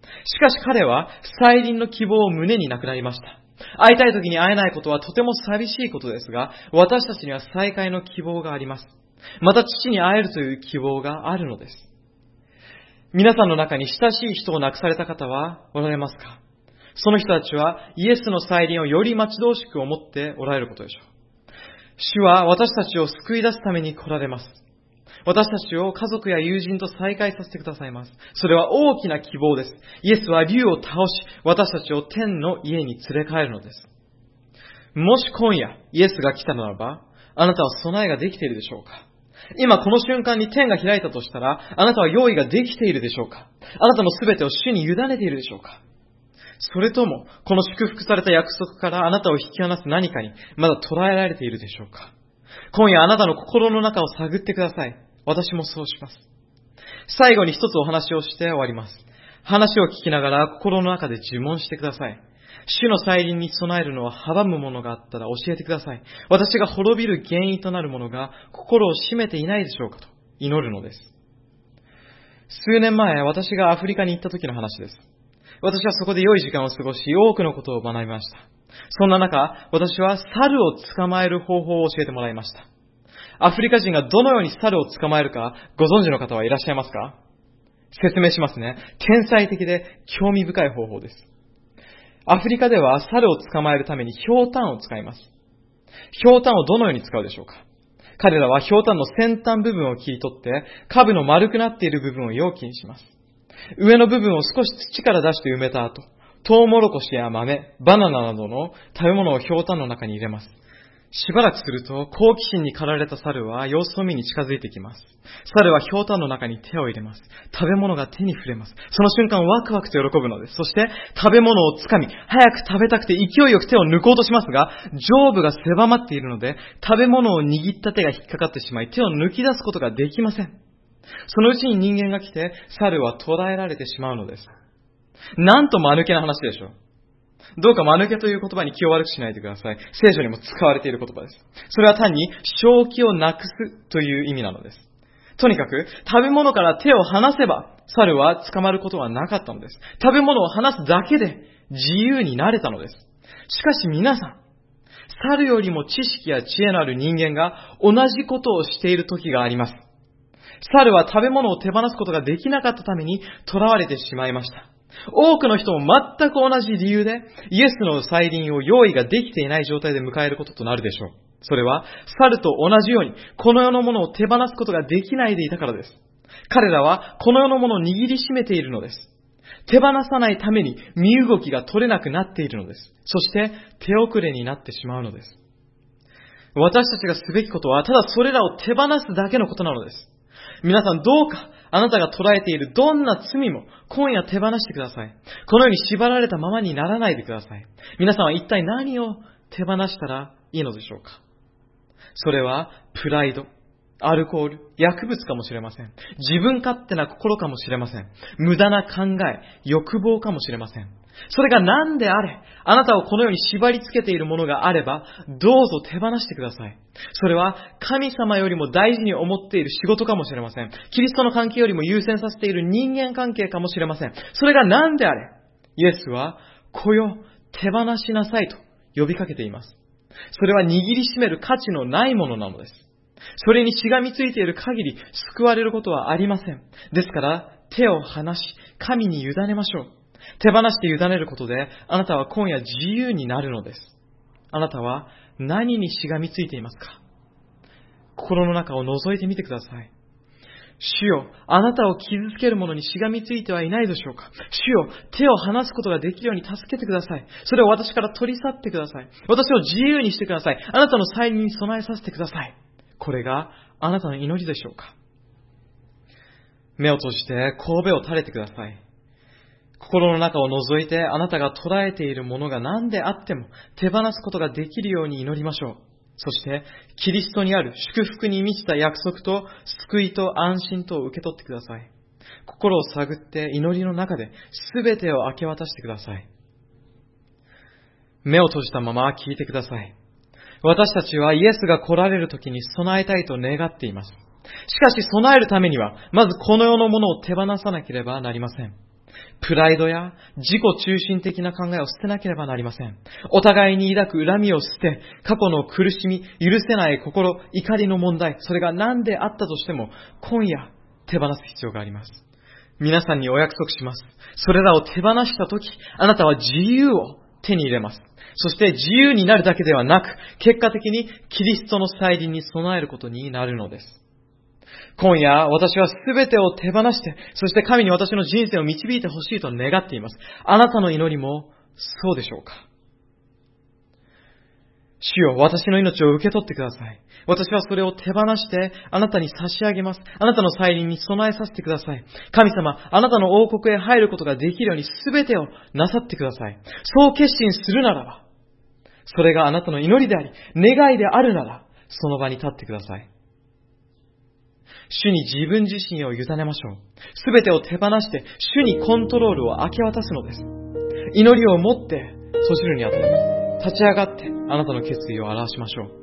Speaker 1: しかし彼は再臨の希望を胸になくなりました。会いたい時に会えないことはとても寂しいことですが、私たちには再会の希望があります。また父に会えるという希望があるのです。皆さんの中に親しい人を亡くされた方はおられますか？その人たちはイエスの再臨をより待ち遠しく思っておられることでしょう。主は私たちを救い出すために来られます。私たちを家族や友人と再会させてくださいます。それは大きな希望です。イエスは竜を倒し、私たちを天の家に連れ帰るのです。もし今夜イエスが来たならば、あなたは備えができているでしょうか？今この瞬間に天が開いたとしたら、あなたは用意ができているでしょうか？あなたのすべてを主に委ねているでしょうか？それとも、この祝福された約束からあなたを引き離す何かにまだ捉えられているでしょうか？今夜あなたの心の中を探ってください。私もそうします。最後に一つお話をして終わります。話を聞きながら心の中で自問してください。主の再臨に備えるのは阻むものがあったら教えてください。私が滅びる原因となるものが心を占めていないでしょうかと祈るのです。数年前、私がアフリカに行った時の話です。私はそこで良い時間を過ごし、多くのことを学びました。そんな中、私は猿を捕まえる方法を教えてもらいました。アフリカ人がどのように猿を捕まえるかご存知の方はいらっしゃいますか？説明しますね。天才的で興味深い方法です。アフリカでは猿を捕まえるためにひょうたんを使います。ひょうたんをどのように使うでしょうか？彼らはひょうたんの先端部分を切り取って、下部の丸くなっている部分を容器にします。上の部分を少し土から出して埋めた後、トウモロコシや豆、バナナなどの食べ物をひょうたんの中に入れます。しばらくすると、好奇心に駆られた猿は様子を見に近づいてきます。猿はひょうたんの中に手を入れます。食べ物が手に触れます。その瞬間ワクワクと喜ぶのです。そして食べ物をつかみ、早く食べたくて勢いよく手を抜こうとしますが、上部が狭まっているので、食べ物を握った手が引っかかってしまい、手を抜き出すことができません。そのうちに人間が来て、猿は捕らえられてしまうのです。なんと間抜けな話でしょう。どうか間抜けという言葉に気を悪くしないでください。聖書にも使われている言葉です。それは単に正気をなくすという意味なのです。とにかく食べ物から手を離せば猿は捕まることはなかったのです。食べ物を離すだけで自由になれたのです。しかし皆さん、猿よりも知識や知恵のある人間が同じことをしている時があります。猿は食べ物を手放すことができなかったために囚われてしまいました。多くの人も全く同じ理由でイエスの再臨を用意ができていない状態で迎えることとなるでしょう。それは猿と同じようにこの世のものを手放すことができないでいたからです。彼らはこの世のものを握りしめているのです。手放さないために身動きが取れなくなっているのです。そして手遅れになってしまうのです。私たちがすべきことはただそれらを手放すだけのことなのです。皆さんどうかあなたが捉えているどんな罪も今夜手放してください。このように縛られたままにならないでください。皆さんは一体何を手放したらいいのでしょうか？それはプライド、アルコール、薬物かもしれません。自分勝手な心かもしれません。無駄な考え、欲望かもしれません。それが何であれ、あなたをこのように縛り付けているものがあれば、どうぞ手放してください。それは神様よりも大事に思っている仕事かもしれません。キリストの関係よりも優先させている人間関係かもしれません。それが何であれ、イエスは、こよ、手放しなさいと呼びかけています。それは握りしめる価値のないものなのです。それにしがみついている限り救われることはありません。ですから手を離し神に委ねましょう。手放して委ねることであなたは今夜自由になるのです。あなたは何にしがみついていますか？心の中を覗いてみてください。主よ、あなたを傷つけるものにしがみついてはいないでしょうか？主よ、手を離すことができるように助けてください。それを私から取り去ってください。私を自由にしてください。あなたの再臨に備えさせてください。これがあなたの祈りでしょうか？目を閉じて頭を垂れてください。心の中を覗いてあなたが捉えているものが何であっても手放すことができるように祈りましょう。そしてキリストにある祝福に満ちた約束と救いと安心とを受け取ってください。心を探って祈りの中で全てを明け渡してください。目を閉じたまま聞いてください。私たちはイエスが来られる時に備えたいと願っています。しかし備えるためにはまずこの世のものを手放さなければなりません。 プライドや自己中心的な考えを捨てなければなりません。お互いに抱く恨みを捨て、過去の苦しみ、許せない心、怒りの問題、それが何であったとしても、今夜手放す必要があります。皆さんにお約束します。それらを手放したとき、あなたは自由を手に入れます。そして自由になるだけではなく、結果的にキリストの再臨に備えることになるのです。今夜、私はすべてを手放して、そして神に私の人生を導いてほしいと願っています。あなたの祈りもそうでしょうか。主よ、私の命を受け取ってください。私はそれを手放して、あなたに差し上げます。あなたの再臨に備えさせてください。神様、あなたの王国へ入ることができるように全てをなさってください。そう決心するならば、それがあなたの祈りであり、願いであるなら、その場に立ってください。主に自分自身を委ねましょう。すべてを手放して、主にコントロールを明け渡すのです。祈りを持って、そしるにあたり、立ち上がって、あなたの決意を表しましょう。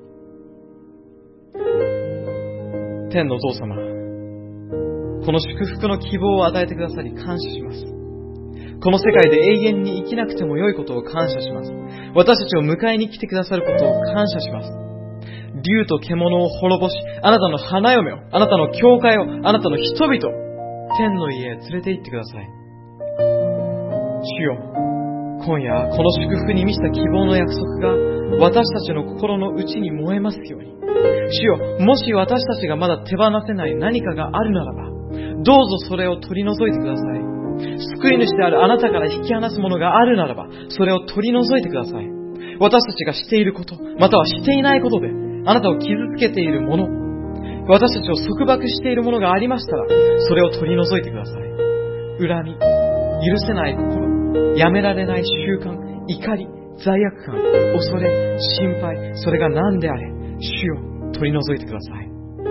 Speaker 1: 天のお父様、この祝福の希望を与えてくださり感謝します。この世界で永遠に生きなくても良いことを感謝します。私たちを迎えに来てくださることを感謝します。竜と獣を滅ぼし、あなたの花嫁を、あなたの教会を、あなたの人々を、天の家へ連れて行ってください。主よ、今夜、この祝福に満ちた希望の約束が、私たちの心の内に燃えますように。主よ、もし私たちがまだ手放せない何かがあるならば、どうぞそれを取り除いてください。救い主であるあなたから引き離すものがあるならば、それを取り除いてください。私たちがしていること、またはしていないことで、あなたを傷つけているもの、私たちを束縛しているものがありましたら、それを取り除いてください。恨み、許せない心、やめられない習慣、怒り、罪悪感、恐れ、心配、それが何であれ、主よ、取り除いてください。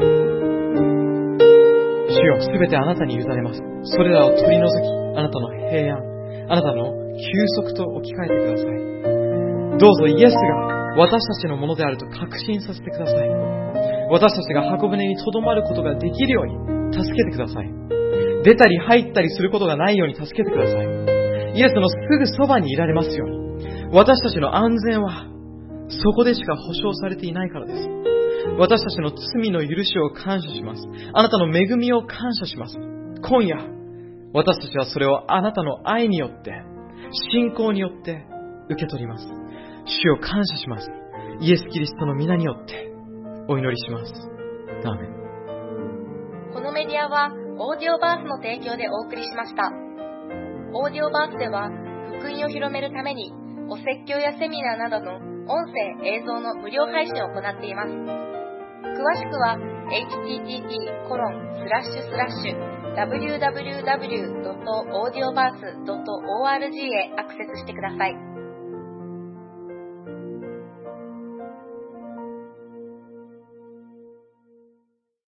Speaker 1: 主よ、すべてあなたに委ねます。それらを取り除き、あなたの平安、あなたの休息と置き換えてください。どうぞイエスが私たちのものであると確信させてください。私たちが箱舟に留まることができるように助けてください。出たり入ったりすることがないように助けてください。イエスのすぐそばにいられますように。私たちの安全はそこでしか保証されていないからです。私たちの罪の許しを感謝します。あなたの恵みを感謝します。今夜、私たちはそれをあなたの愛によって、信仰によって受け取ります。主を感謝します。イエス・キリストの皆によってお祈りします。アーメン。
Speaker 2: このメディアはオーディオバースの提供でお送りしました。オーディオバースでは福音を広めるためにお説教やセミナーなどの音声・映像の無料配信を行っています。詳しくは エイチティーティーティーコロンスラッシュスラッシュダブリューダブリューダブリュードットオーディオバースドットオーアールジー へアクセスしてください。